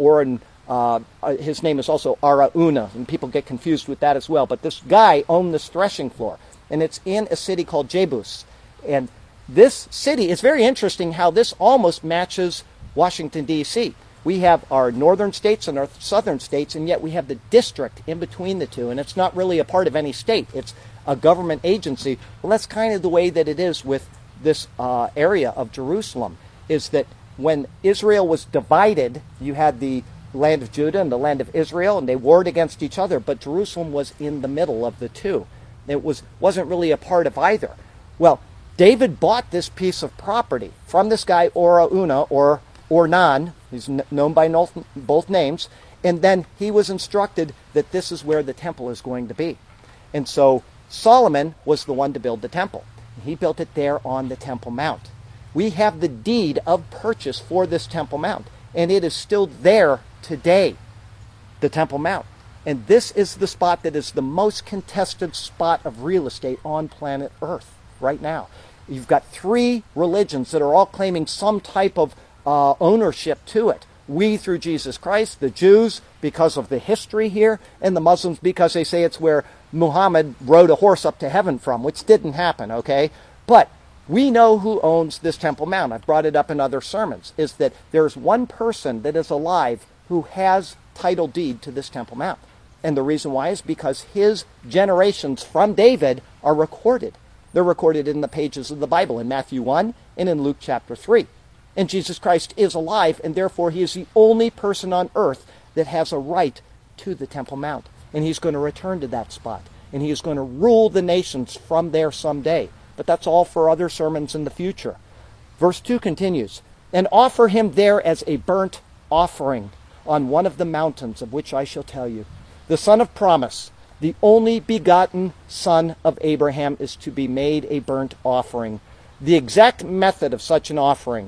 His name is also Araunah, and people get confused with that as well. But this guy owned this threshing floor, and it's in a city called Jebus. And this city, it's very interesting how this almost matches Washington, D.C. We have our northern states and our southern states, and yet we have the district in between the two, and it's not really a part of any state. It's a government agency. Well, that's kind of the way that it is with this area of Jerusalem, is that when Israel was divided, you had the land of Judah and the land of Israel, and they warred against each other, but Jerusalem was in the middle of the two. It wasn't really a part of either. Well, David bought this piece of property from this guy Araunah, or Ornan, he's known by both names, and then he was instructed that this is where the temple is going to be. And so Solomon was the one to build the temple. He built it there on the Temple Mount. We have the deed of purchase for this Temple Mount, and it is still there today, the Temple Mount. And this is the spot that is the most contested spot of real estate on planet Earth right now. You've got 3 religions that are all claiming some type of ownership to it. We through Jesus Christ, the Jews because of the history here, and the Muslims because they say it's where Muhammad rode a horse up to heaven from, which didn't happen, okay? But we know who owns this Temple Mount. I've brought it up in other sermons, is that there's one person that is alive who has title deed to this Temple Mount. And the reason why is because his generations from David are recorded. They're recorded in the pages of the Bible, in Matthew 1 and in Luke chapter 3. And Jesus Christ is alive, and therefore he is the only person on earth that has a right to the Temple Mount. And he's going to return to that spot. And he is going to rule the nations from there someday. But that's all for other sermons in the future. Verse 2 continues, and offer him there as a burnt offering on one of the mountains of which I shall tell you. The son of promise, the only begotten son of Abraham, is to be made a burnt offering. The exact method of such an offering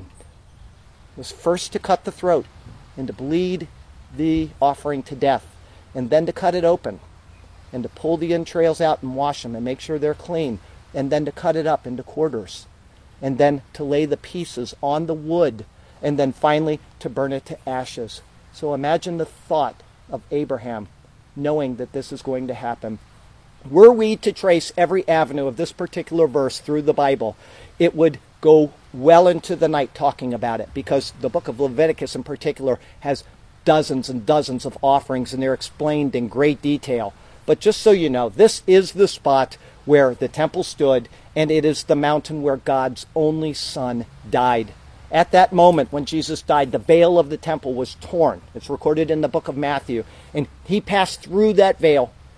was first to cut the throat and to bleed the offering to death, and then to cut it open and to pull the entrails out and wash them and make sure they're clean, and then to cut it up into quarters, and then to lay the pieces on the wood, and then finally to burn it to ashes. So imagine the thought of Abraham knowing that this is going to happen. Were we to trace every avenue of this particular verse through the Bible, it would go well into the night talking about it, because the book of Leviticus in particular has dozens and dozens of offerings, and they're explained in great detail. But just so you know, this is the spot where the temple stood, and it is the mountain where God's only Son died. At that moment when Jesus died, the veil of the temple was torn. It's recorded in the book of Matthew. And he passed through that veil,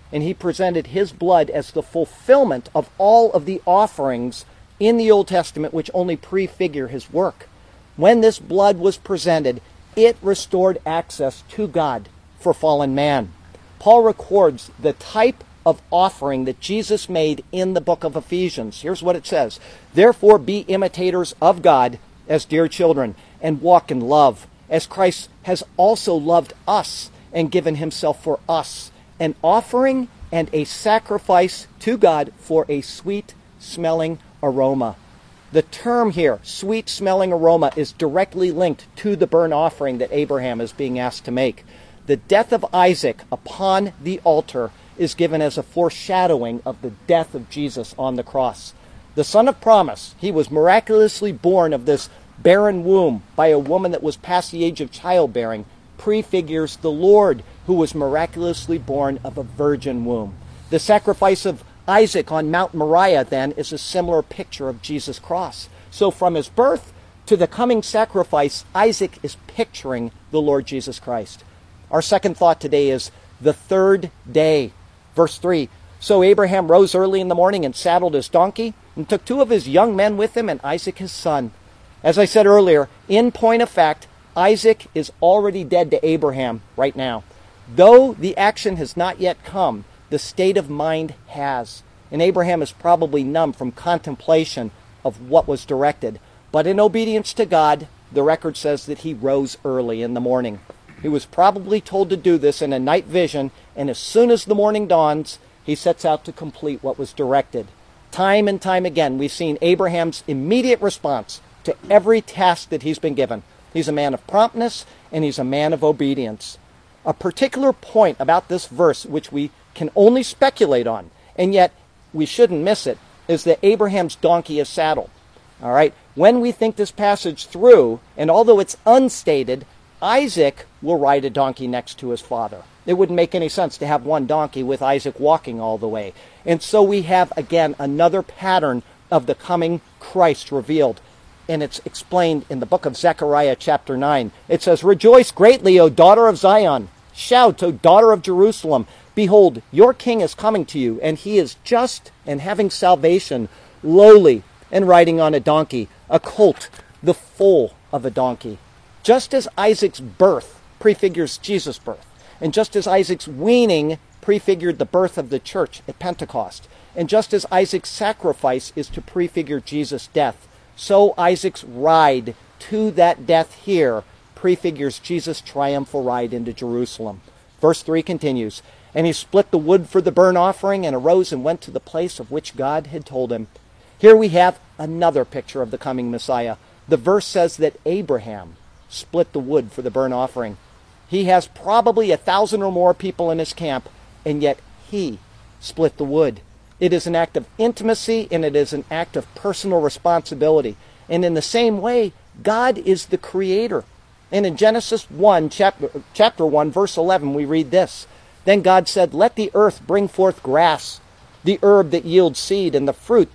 and he presented his blood as the fulfillment of all of the offerings in the Old Testament which only prefigure his work. When this blood was presented, it restored access to God for fallen man. Paul records the type of offering that Jesus made in the book of Ephesians. Here's what it says: "Therefore be imitators of God as dear children, and walk in love, as Christ has also loved us and given himself for us, an offering and a sacrifice to God for a sweet-smelling aroma." The term here, sweet-smelling aroma, is directly linked to the burnt offering that Abraham is being asked to make. The death of Isaac upon the altar is given as a foreshadowing of the death of Jesus on the cross. The son of promise, he was miraculously born of this barren womb by a woman that was past the age of childbearing, prefigures the Lord, who was miraculously born of a virgin womb. The sacrifice of Isaac on Mount Moriah, then, is a similar picture of Jesus' cross. So from his birth to the coming sacrifice, Isaac is picturing the Lord Jesus Christ. Our second thought today is the third day. Verse 3, "So Abraham rose early in the morning and saddled his donkey, and took 2 of his young men with him, and Isaac his son." As I said earlier, in point of fact, Isaac is already dead to Abraham right now. Though the action has not yet come, the state of mind has. And Abraham is probably numb from contemplation of what was directed. But in obedience to God, the record says that he rose early in the morning. He was probably told to do this in a night vision, and as soon as the morning dawns, he sets out to complete what was directed. Time and time again, we've seen Abraham's immediate response to every task that he's been given. He's a man of promptness, and he's a man of obedience. A particular point about this verse, which we can only speculate on, and yet we shouldn't miss it, is that Abraham's donkey is saddled. All right? When we think this passage through, and although it's unstated, Isaac will ride a donkey next to his father. It wouldn't make any sense to have one donkey with Isaac walking all the way. And so we have, again, another pattern of the coming Christ revealed. And it's explained in the book of Zechariah chapter 9. It says, "Rejoice greatly, O daughter of Zion. Shout, O daughter of Jerusalem. Behold, your king is coming to you, and he is just and having salvation, lowly, and riding on a donkey, a colt, the foal of a donkey." Just as Isaac's birth prefigures Jesus' birth, and just as Isaac's weaning prefigured the birth of the church at Pentecost, and just as Isaac's sacrifice is to prefigure Jesus' death, so Isaac's ride to that death here prefigures Jesus' triumphal ride into Jerusalem. Verse 3 continues, "And he split the wood for the burnt offering, and arose and went to the place of which God had told him." Here we have another picture of the coming Messiah. The verse says that Abraham split the wood for the burnt offering. He has probably 1,000 or more people in his camp, and yet he split the wood. It is an act of intimacy, and it is an act of personal responsibility. And in the same way, God is the creator. And in Genesis 1, chapter 1, verse 11, we read this, "Then God said, let the earth bring forth grass, the herb that yields seed, and the fruit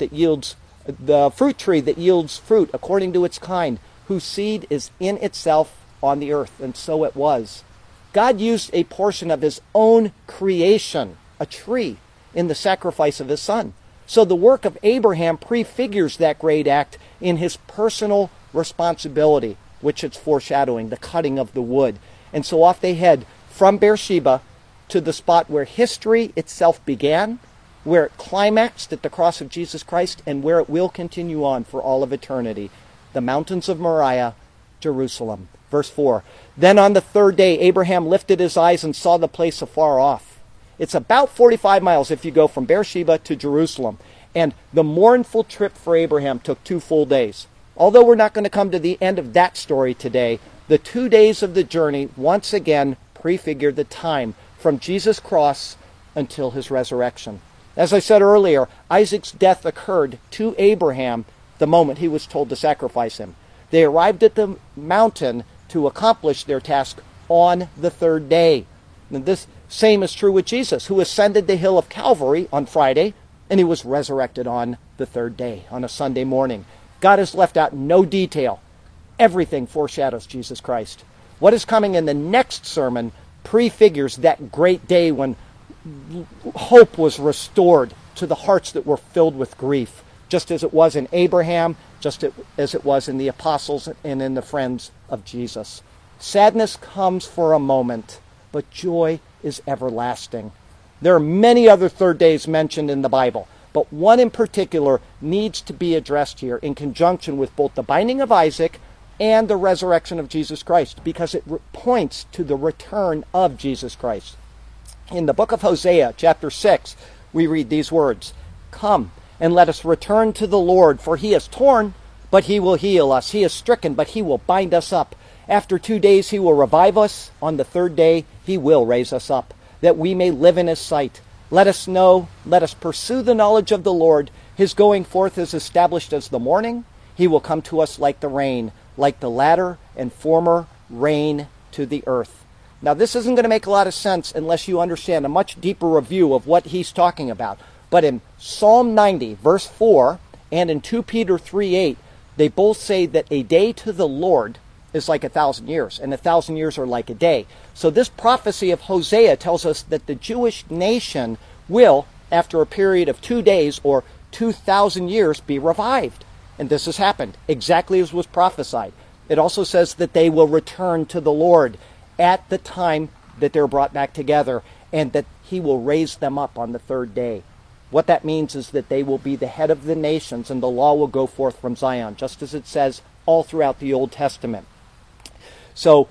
tree that yields fruit according to its kind, whose seed is in itself on the earth." And so it was. God used a portion of his own creation, a tree, in the sacrifice of his son. So the work of Abraham prefigures that great act in his personal responsibility, which it's foreshadowing, the cutting of the wood. And so off they head from Beersheba to the spot where history itself began, where it climaxed at the cross of Jesus Christ, and where it will continue on for all of eternity, the mountains of Moriah, Jerusalem. Verse 4, "Then on the third day Abraham lifted his eyes and saw the place afar off." It's about 45 miles if you go from Beersheba to Jerusalem. And the mournful trip for Abraham took 2 full days. Although we're not going to come to the end of that story today, the 2 days of the journey once again prefigure the time from Jesus' cross until his resurrection. As I said earlier, Isaac's death occurred to Abraham the moment he was told to sacrifice him. They arrived at the mountain to accomplish their task on the third day. And this same is true with Jesus, who ascended the hill of Calvary on Friday, and he was resurrected on the third day, on a Sunday morning. God has left out no detail. Everything foreshadows Jesus Christ. What is coming in the next sermon prefigures that great day when hope was restored to the hearts that were filled with grief, just as it was in Abraham, just as it was in the apostles and in the friends of Jesus. Sadness comes for a moment, but joy is everlasting. There are many other third days mentioned in the Bible, but one in particular needs to be addressed here in conjunction with both the binding of Isaac and the resurrection of Jesus Christ, because it points to the return of Jesus Christ. In the book of Hosea, chapter 6, we read these words, "Come, and let us return to the Lord, for he is torn, but he will heal us. He is stricken, but he will bind us up. After 2 days he will revive us. On the third day he will raise us up, that we may live in his sight. Let us pursue the knowledge of the Lord. His going forth is established as the morning. He will come to us like the rain, like the latter and former rain to the earth." Now, this isn't going to make a lot of sense unless you understand a much deeper review of what he's talking about. But in Psalm 90, verse 4, and in 2 Peter 3:8, they both say that a day to the Lord is like 1,000 years, and 1,000 years are like a day. So this prophecy of Hosea tells us that the Jewish nation will, after a period of 2 days or 2,000 years, be revived. And this has happened, exactly as was prophesied. It also says that they will return to the Lord at the time that they're brought back together, and that he will raise them up on the third day. What that means is that they will be the head of the nations, and the law will go forth from Zion, just as it says all throughout the Old Testament. So,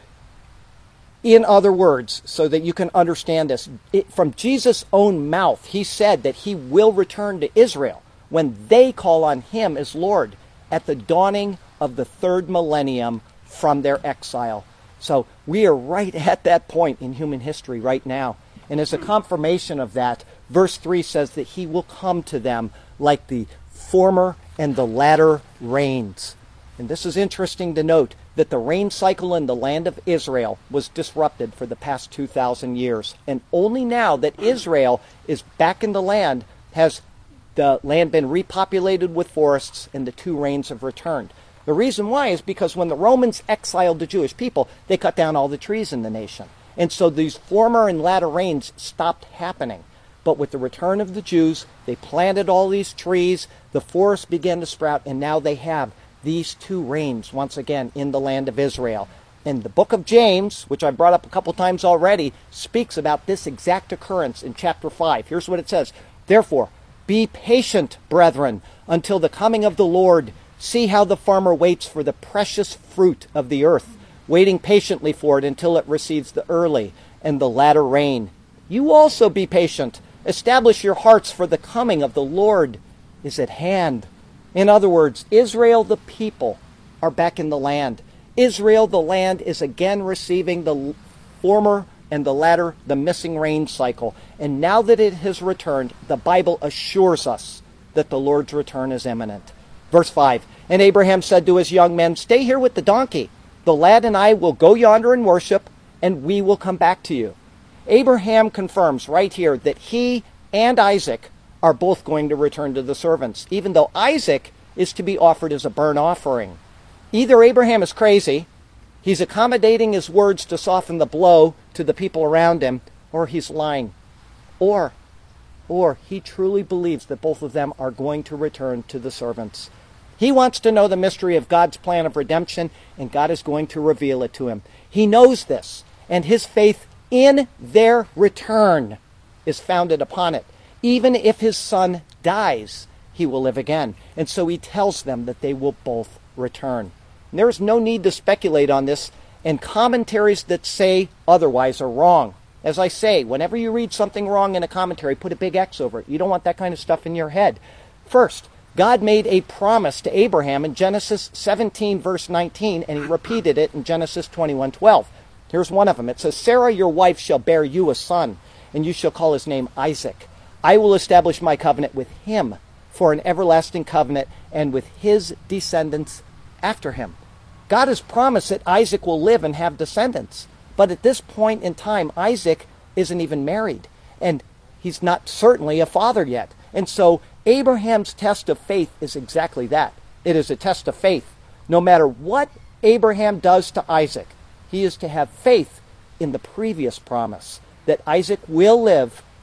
in other words, so that you can understand this, from Jesus' own mouth, he said that he will return to Israel when they call on him as Lord at the dawning of the third millennium from their exile. So we are right at that point in human history right now. And as a confirmation of that, verse 3 says that he will come to them like the former and the latter rains. And this is interesting to note, that the rain cycle in the land of Israel was disrupted for the past 2,000 years. And only now that Israel is back in the land has the land been repopulated with forests, and the two rains have returned. The reason why is because when the Romans exiled the Jewish people, they cut down all the trees in the nation. And so these former and latter rains stopped happening. But with the return of the Jews, they planted all these trees, the forests began to sprout, and now they have these two rains once again in the land of Israel. And the book of James, which I brought up a couple times already, speaks about this exact occurrence in chapter 5. Here's what it says. "Therefore, be patient, brethren, until the coming of the Lord. See how the farmer waits for the precious fruit of the earth, waiting patiently for it until it receives the early and the latter rain. You also be patient. Establish your hearts, for the coming of the Lord is at hand." In other words, Israel, the people, are back in the land. Israel, the land, is again receiving the former and the latter, the missing rain cycle. And now that it has returned, the Bible assures us that the Lord's return is imminent. Verse 5, "And Abraham said to his young men, 'Stay here with the donkey. The lad and I will go yonder and worship, and we will come back to you.'" Abraham confirms right here that he and Isaac are both going to return to the servants, even though Isaac is to be offered as a burnt offering. Either Abraham is crazy, he's accommodating his words to soften the blow to the people around him, or he's lying. Or he truly believes that both of them are going to return to the servants. He wants to know the mystery of God's plan of redemption, and God is going to reveal it to him. He knows this, and his faith in their return is founded upon it. Even if his son dies, he will live again. And so he tells them that they will both return. And there is no need to speculate on this, and commentaries that say otherwise are wrong. As I say, whenever you read something wrong in a commentary, put a big X over it. You don't want that kind of stuff in your head. First, God made a promise to Abraham in Genesis 17, verse 19, and he repeated it in Genesis 21:12. Here's one of them. It says, "Sarah, your wife, shall bear you a son, and you shall call his name Isaac. I will establish my covenant with him for an everlasting covenant, and with his descendants after him." God has promised that Isaac will live and have descendants. But at this point in time, Isaac isn't even married, and he's not certainly a father yet. And so Abraham's test of faith is exactly that. It is a test of faith. No matter what Abraham does to Isaac, he is to have faith in the previous promise that Isaac will live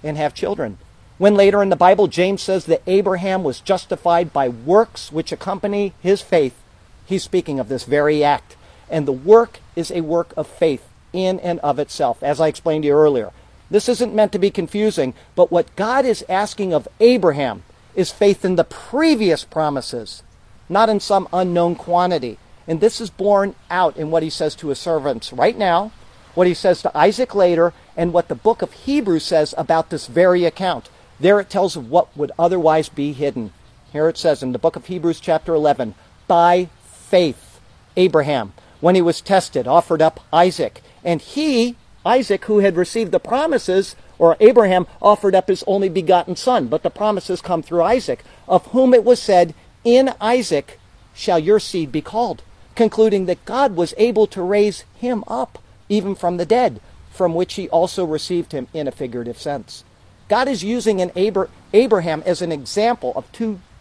and have children. When later in the Bible, James says that Abraham was justified by works which accompany his faith, he's speaking of this very act. And the work is a work of faith in and of itself, as I explained to you earlier. This isn't meant to be confusing, but what God is asking of Abraham is faith in the previous promises, not in some unknown quantity. And this is borne out in what he says to his servants right now, what he says to Isaac later, and what the book of Hebrews says about this very account. There it tells of what would otherwise be hidden. Here it says in the book of Hebrews chapter 11, by faith, Abraham, when he was tested, offered up Isaac. And he, Isaac, who had received the promises, or Abraham, offered up his only begotten son. But the promises come through Isaac, of whom it was said, in Isaac shall your seed be called, concluding that God was able to raise him up, even from the dead, from which he also received him in a figurative sense. God is using Abraham as an example of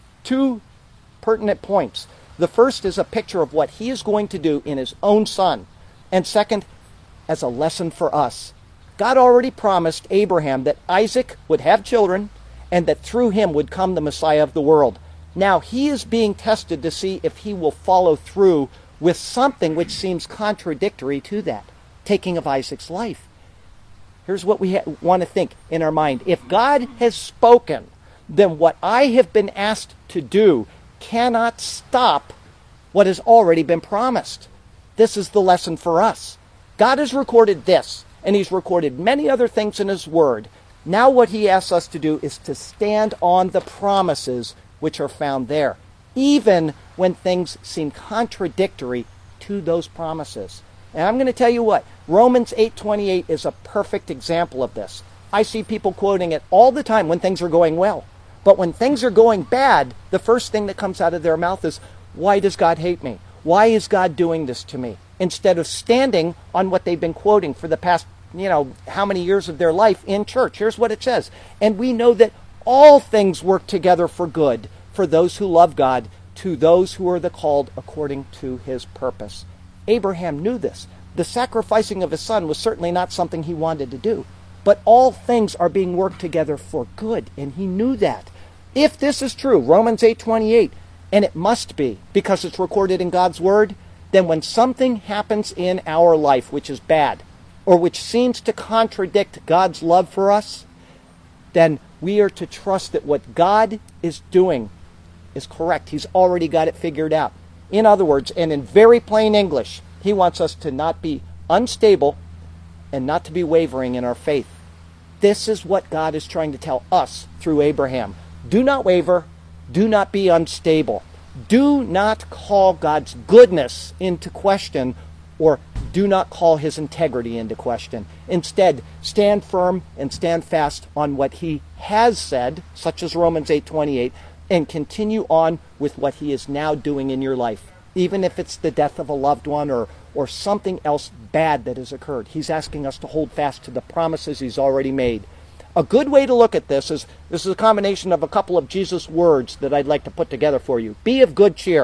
two pertinent points. The first is a picture of what he is going to do in his own son. And second, as a lesson for us. God already promised Abraham that Isaac would have children and that through him would come the Messiah of the world. Now he is being tested to see if he will follow through with something which seems contradictory to that, taking of Isaac's life. Here's what we want to think in our mind. If God has spoken, then what I have been asked to do cannot stop what has already been promised. This is the lesson for us. God has recorded this, and he's recorded many other things in his word. Now what he asks us to do is to stand on the promises which are found there, even when things seem contradictory to those promises. And I'm going to tell you what, Romans 8:28 is a perfect example of this. I see people quoting it all the time when things are going well. But when things are going bad, the first thing that comes out of their mouth is, why does God hate me? Why is God doing this to me? Instead of standing on what they've been quoting for the past, how many years of their life in church. Here's what it says. And we know that all things work together for good, for those who love God, to those who are the called according to his purpose. Abraham knew this. The sacrificing of his son was certainly not something he wanted to do. But all things are being worked together for good, and he knew that. If this is true, Romans 8:28, and it must be, because it's recorded in God's word, then when something happens in our life which is bad, or which seems to contradict God's love for us, then we are to trust that what God is doing is correct. He's already got it figured out. In other words, and in very plain English, he wants us to not be unstable and not to be wavering in our faith. This is what God is trying to tell us through Abraham. Do not waver. Do not be unstable. Do not call God's goodness into question, or do not call his integrity into question. Instead, stand firm and stand fast on what he has said, such as Romans 8:28, and continue on with what he is now doing in your life. Even if it's the death of a loved one or something else bad that has occurred. He's asking us to hold fast to the promises he's already made. A good way to look at this is a combination of a couple of Jesus' words that I'd like to put together for you. Be of good cheer.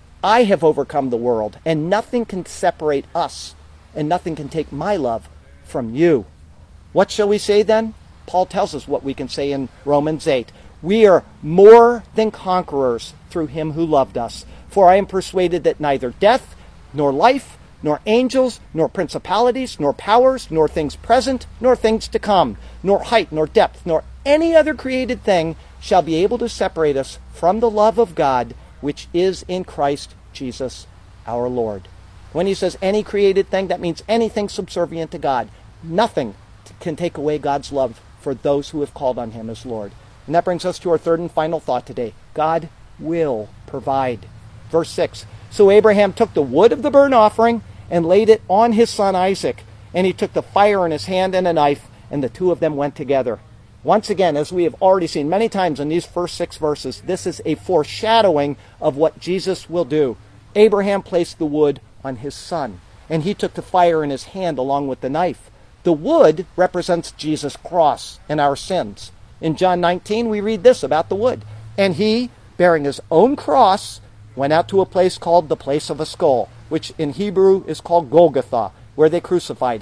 I have overcome the world, and nothing can separate us, and nothing can take my love from you. What shall we say then? Paul tells us what we can say in Romans 8. We are more than conquerors through him who loved us. For I am persuaded that neither death, nor life, nor angels, nor principalities, nor powers, nor things present, nor things to come, nor height, nor depth, nor any other created thing shall be able to separate us from the love of God, which is in Christ Jesus our Lord. When he says any created thing, that means anything subservient to God. Nothing can take away God's love for those who have called on him as Lord. And that brings us to our third and final thought today. God will provide. Verse 6, so Abraham took the wood of the burnt offering and laid it on his son Isaac. And he took the fire in his hand and a knife, and the two of them went together. Once again, as we have already seen many times in these first 6 verses, this is a foreshadowing of what Jesus will do. Abraham placed the wood on his son, and he took the fire in his hand along with the knife. The wood represents Jesus' cross and our sins. In John 19, we read this about the wood. And he, bearing his own cross, went out to a place called the place of a skull, which in Hebrew is called Golgotha, where they crucified him.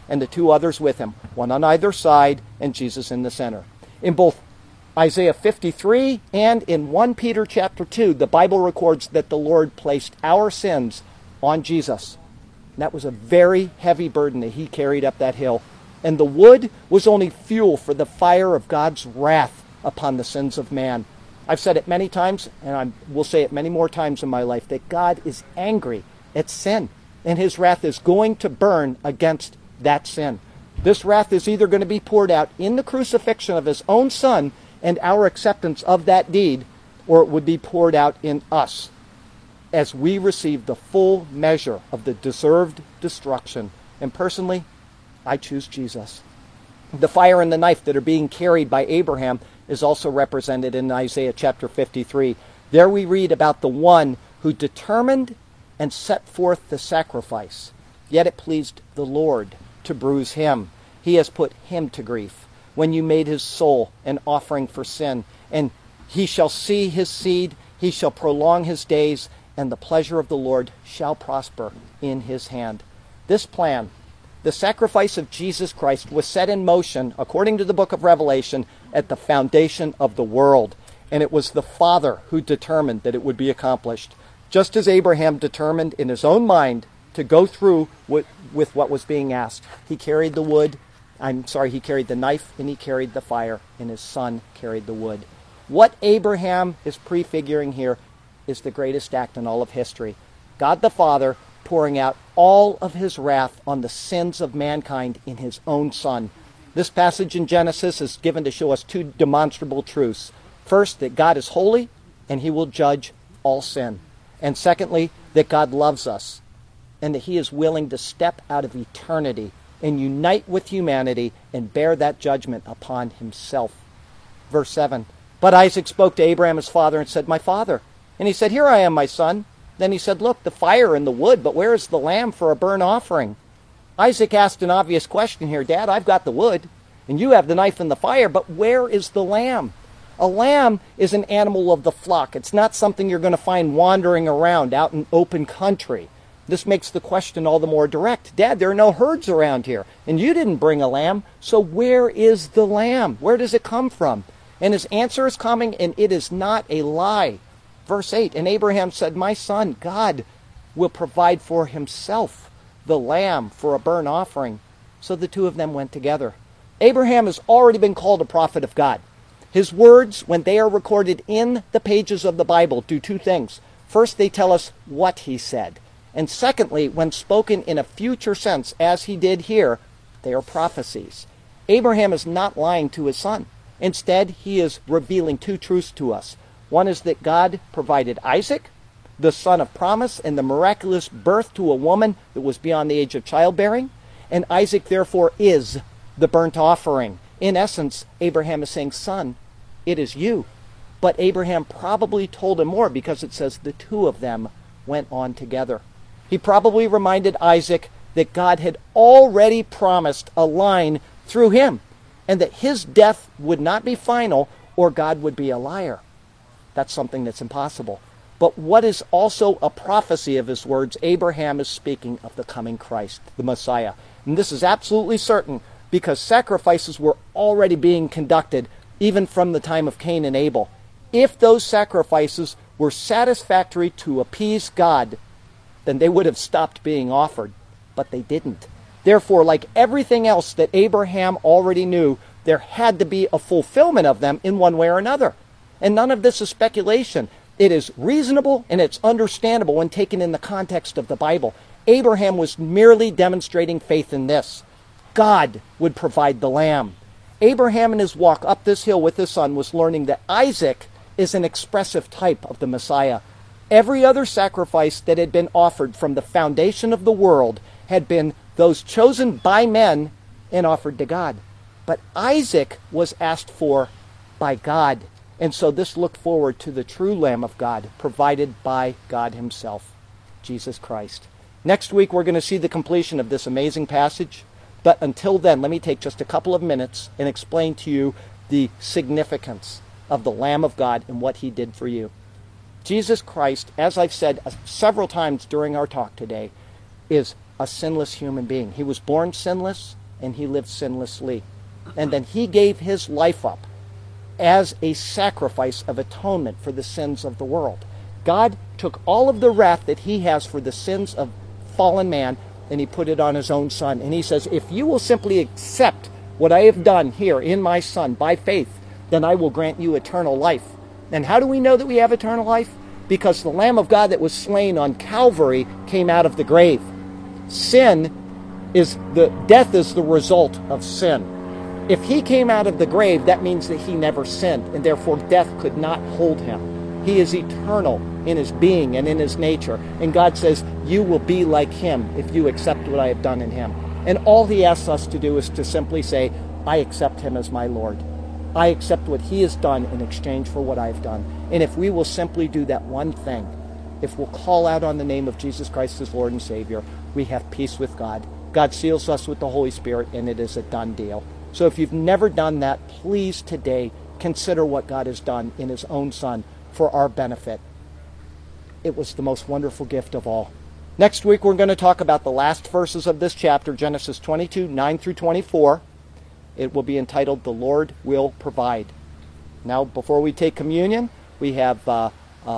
and the two others with him, one on either side, and Jesus in the center. In both Isaiah 53 and in 1 Peter chapter 2, the Bible records that the Lord placed our sins on Jesus. And that was a very heavy burden that he carried up that hill. And the wood was only fuel for the fire of God's wrath upon the sins of man. I've said it many times, and I will say it many more times in my life, that God is angry at sin, and his wrath is going to burn against that sin. This wrath is either going to be poured out in the crucifixion of his own Son and our acceptance of that deed, or it would be poured out in us as we receive the full measure of the deserved destruction. And personally, I choose Jesus. The fire and the knife that are being carried by Abraham is also represented in Isaiah chapter 53. There we read about the one who determined and set forth the sacrifice. Yet it pleased the Lord to bruise him. He has put him to grief. When you made his soul an offering for sin, and he shall see his seed, he shall prolong his days, and the pleasure of the Lord shall prosper in his hand. This plan, the sacrifice of Jesus Christ, was set in motion, according to the book of Revelation, at the foundation of the world. And it was the Father who determined that it would be accomplished. Just as Abraham determined in his own mind to go through with what was being asked. He carried the he carried the knife, and he carried the fire, and his son carried the wood. What Abraham is prefiguring here is the greatest act in all of history. God the Father pouring out all of his wrath on the sins of mankind in his own Son. This passage in Genesis is given to show us two demonstrable truths. First, that God is holy, and he will judge all sin. And secondly, that God loves us, and that he is willing to step out of eternity and unite with humanity and bear that judgment upon himself. Verse 7, but Isaac spoke to Abraham his father and said, my father. And he said, here I am, my son. Then he said, look, the fire and the wood, but where is the lamb for a burnt offering? Isaac asked an obvious question here. Dad, I've got the wood, and you have the knife and the fire, but where is the lamb? A lamb is an animal of the flock. It's not something you're going to find wandering around out in open country. This makes the question all the more direct. Dad, there are no herds around here, and you didn't bring a lamb, so where is the lamb? Where does it come from? And his answer is coming, and it is not a lie. Verse 8, and Abraham said, my son, God will provide for himself the lamb for a burnt offering. So the two of them went together. Abraham has already been called a prophet of God. His words, when they are recorded in the pages of the Bible, do two things. First, they tell us what he said. And secondly, when spoken in a future sense, as he did here, they are prophecies. Abraham is not lying to his son. Instead, he is revealing two truths to us. One is that God provided Isaac, the son of promise, and the miraculous birth to a woman that was beyond the age of childbearing. And Isaac, therefore, is the burnt offering. In essence, Abraham is saying, son, it is you. But Abraham probably told him more, because it says the two of them went on together. He probably reminded Isaac that God had already promised a line through him, and that his death would not be final, or God would be a liar. That's something that's impossible. But what is also a prophecy of his words, Abraham is speaking of the coming Christ, the Messiah. And this is absolutely certain, because sacrifices were already being conducted even from the time of Cain and Abel. If those sacrifices were satisfactory to appease God, then they would have stopped being offered. But they didn't. Therefore, like everything else that Abraham already knew, there had to be a fulfillment of them in one way or another. And none of this is speculation. It is reasonable and it's understandable when taken in the context of the Bible. Abraham was merely demonstrating faith in this. God would provide the lamb. Abraham in his walk up this hill with his son was learning that Isaac is an expressive type of the Messiah. Every other sacrifice that had been offered from the foundation of the world had been those chosen by men and offered to God. But Isaac was asked for by God. And so this looked forward to the true Lamb of God, provided by God himself, Jesus Christ. Next week, we're going to see the completion of this amazing passage. But until then, let me take just a couple of minutes and explain to you the significance of the Lamb of God and what he did for you. Jesus Christ, as I've said several times during our talk today, is a sinless human being. He was born sinless, and he lived sinlessly. And then he gave his life up as a sacrifice of atonement for the sins of the world. God took all of the wrath that he has for the sins of fallen man, and he put it on his own Son. And he says, if you will simply accept what I have done here in my Son by faith, then I will grant you eternal life. And how do we know that we have eternal life? Because the Lamb of God that was slain on Calvary came out of the grave. Death is the result of sin. If he came out of the grave, that means that he never sinned, and therefore death could not hold him. He is eternal in his being and in his nature. And God says, you will be like him if you accept what I have done in him. And all he asks us to do is to simply say, I accept him as my Lord. I accept what he has done in exchange for what I've done. And if we will simply do that one thing, if we'll call out on the name of Jesus Christ as Lord and Savior, we have peace with God. God seals us with the Holy Spirit, and it is a done deal. So if you've never done that, please today consider what God has done in his own Son for our benefit. It was the most wonderful gift of all. Next week, we're going to talk about the last verses of this chapter, Genesis 22, 9 through 24. It will be entitled, The Lord Will Provide. Now, before we take communion, we have the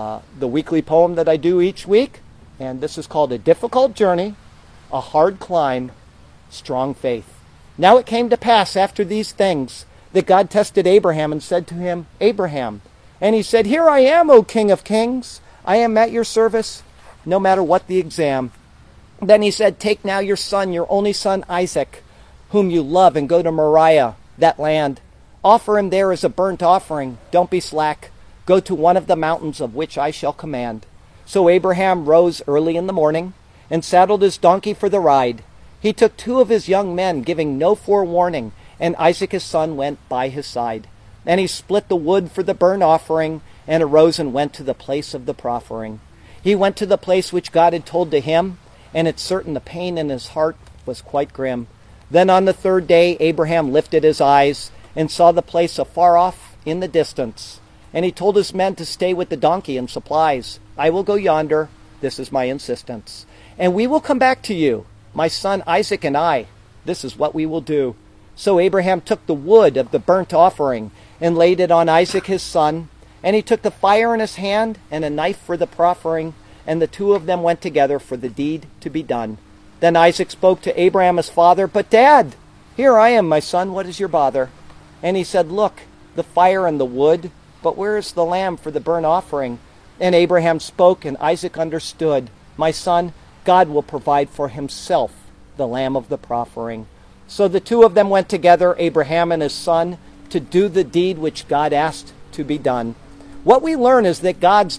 weekly poem that I do each week, and this is called A Difficult Journey, A Hard Climb, Strong Faith. Now it came to pass after these things that God tested Abraham and said to him, Abraham. And he said, Here I am, O King of Kings. I am at your service, no matter what the exam. Then he said, Take now your son, your only son Isaac, whom you love, and go to Moriah, that land. Offer him there as a burnt offering. Don't be slack. Go to one of the mountains of which I shall command. So Abraham rose early in the morning and saddled his donkey for the ride. He took 2 of his young men, giving no forewarning, and Isaac his son went by his side. And he split the wood for the burnt offering, and arose and went to the place of the proffering. He went to the place which God had told to him, and it's certain the pain in his heart was quite grim. Then on the 3rd day Abraham lifted his eyes, and saw the place afar off in the distance. And he told his men to stay with the donkey and supplies. I will go yonder, this is my insistence, and we will come back to you. My son Isaac and I, this is what we will do. So Abraham took the wood of the burnt offering and laid it on Isaac his son. And he took the fire in his hand and a knife for the proffering. And the 2 of them went together for the deed to be done. Then Isaac spoke to Abraham his father, But Dad, here I am, my son, what is your bother? And he said, Look, the fire and the wood, but where is the lamb for the burnt offering? And Abraham spoke, and Isaac understood. My son, God will provide for himself the lamb of the proffering. So the 2 of them went together, Abraham and his son, to do the deed which God asked to be done. What we learn is that God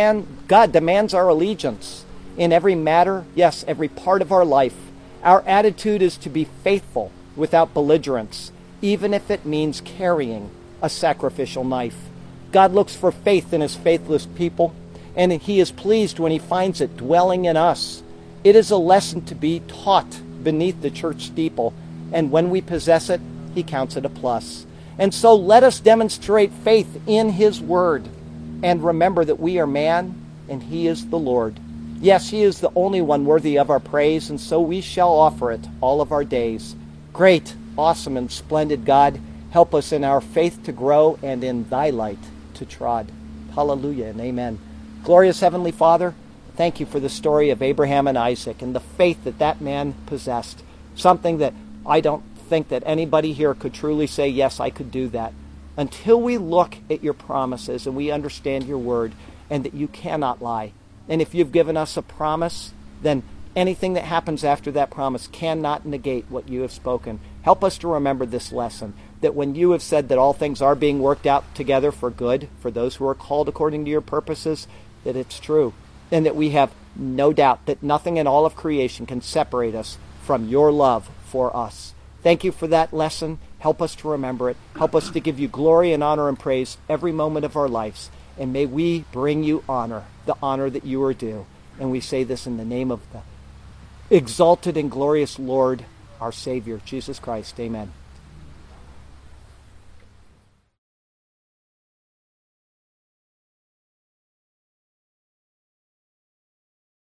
demands our allegiance in every matter, yes, every part of our life. Our attitude is to be faithful without belligerence, even if it means carrying a sacrificial knife. God looks for faith in his faithless people, and he is pleased when he finds it dwelling in us. It is a lesson to be taught beneath the church steeple, and when we possess it, he counts it a plus. And so let us demonstrate faith in his word, and remember that we are man, and he is the Lord. Yes, he is the only one worthy of our praise, and so we shall offer it all of our days. Great, awesome, and splendid God, help us in our faith to grow, and in thy light to trod. Hallelujah and amen. Glorious Heavenly Father, thank you for the story of Abraham and Isaac and the faith that that man possessed. Something that I don't think that anybody here could truly say, yes, I could do that. Until we look at your promises and we understand your word and that you cannot lie. And if you've given us a promise, then anything that happens after that promise cannot negate what you have spoken. Help us to remember this lesson, that when you have said that all things are being worked out together for good, for those who are called according to your purposes, that it's true. And that we have no doubt that nothing in all of creation can separate us from your love for us. Thank you for that lesson. Help us to remember it. Help us to give you glory and honor and praise every moment of our lives. And may we bring you honor, the honor that you are due. And we say this in the name of the exalted and glorious Lord, our Savior, Jesus Christ. Amen.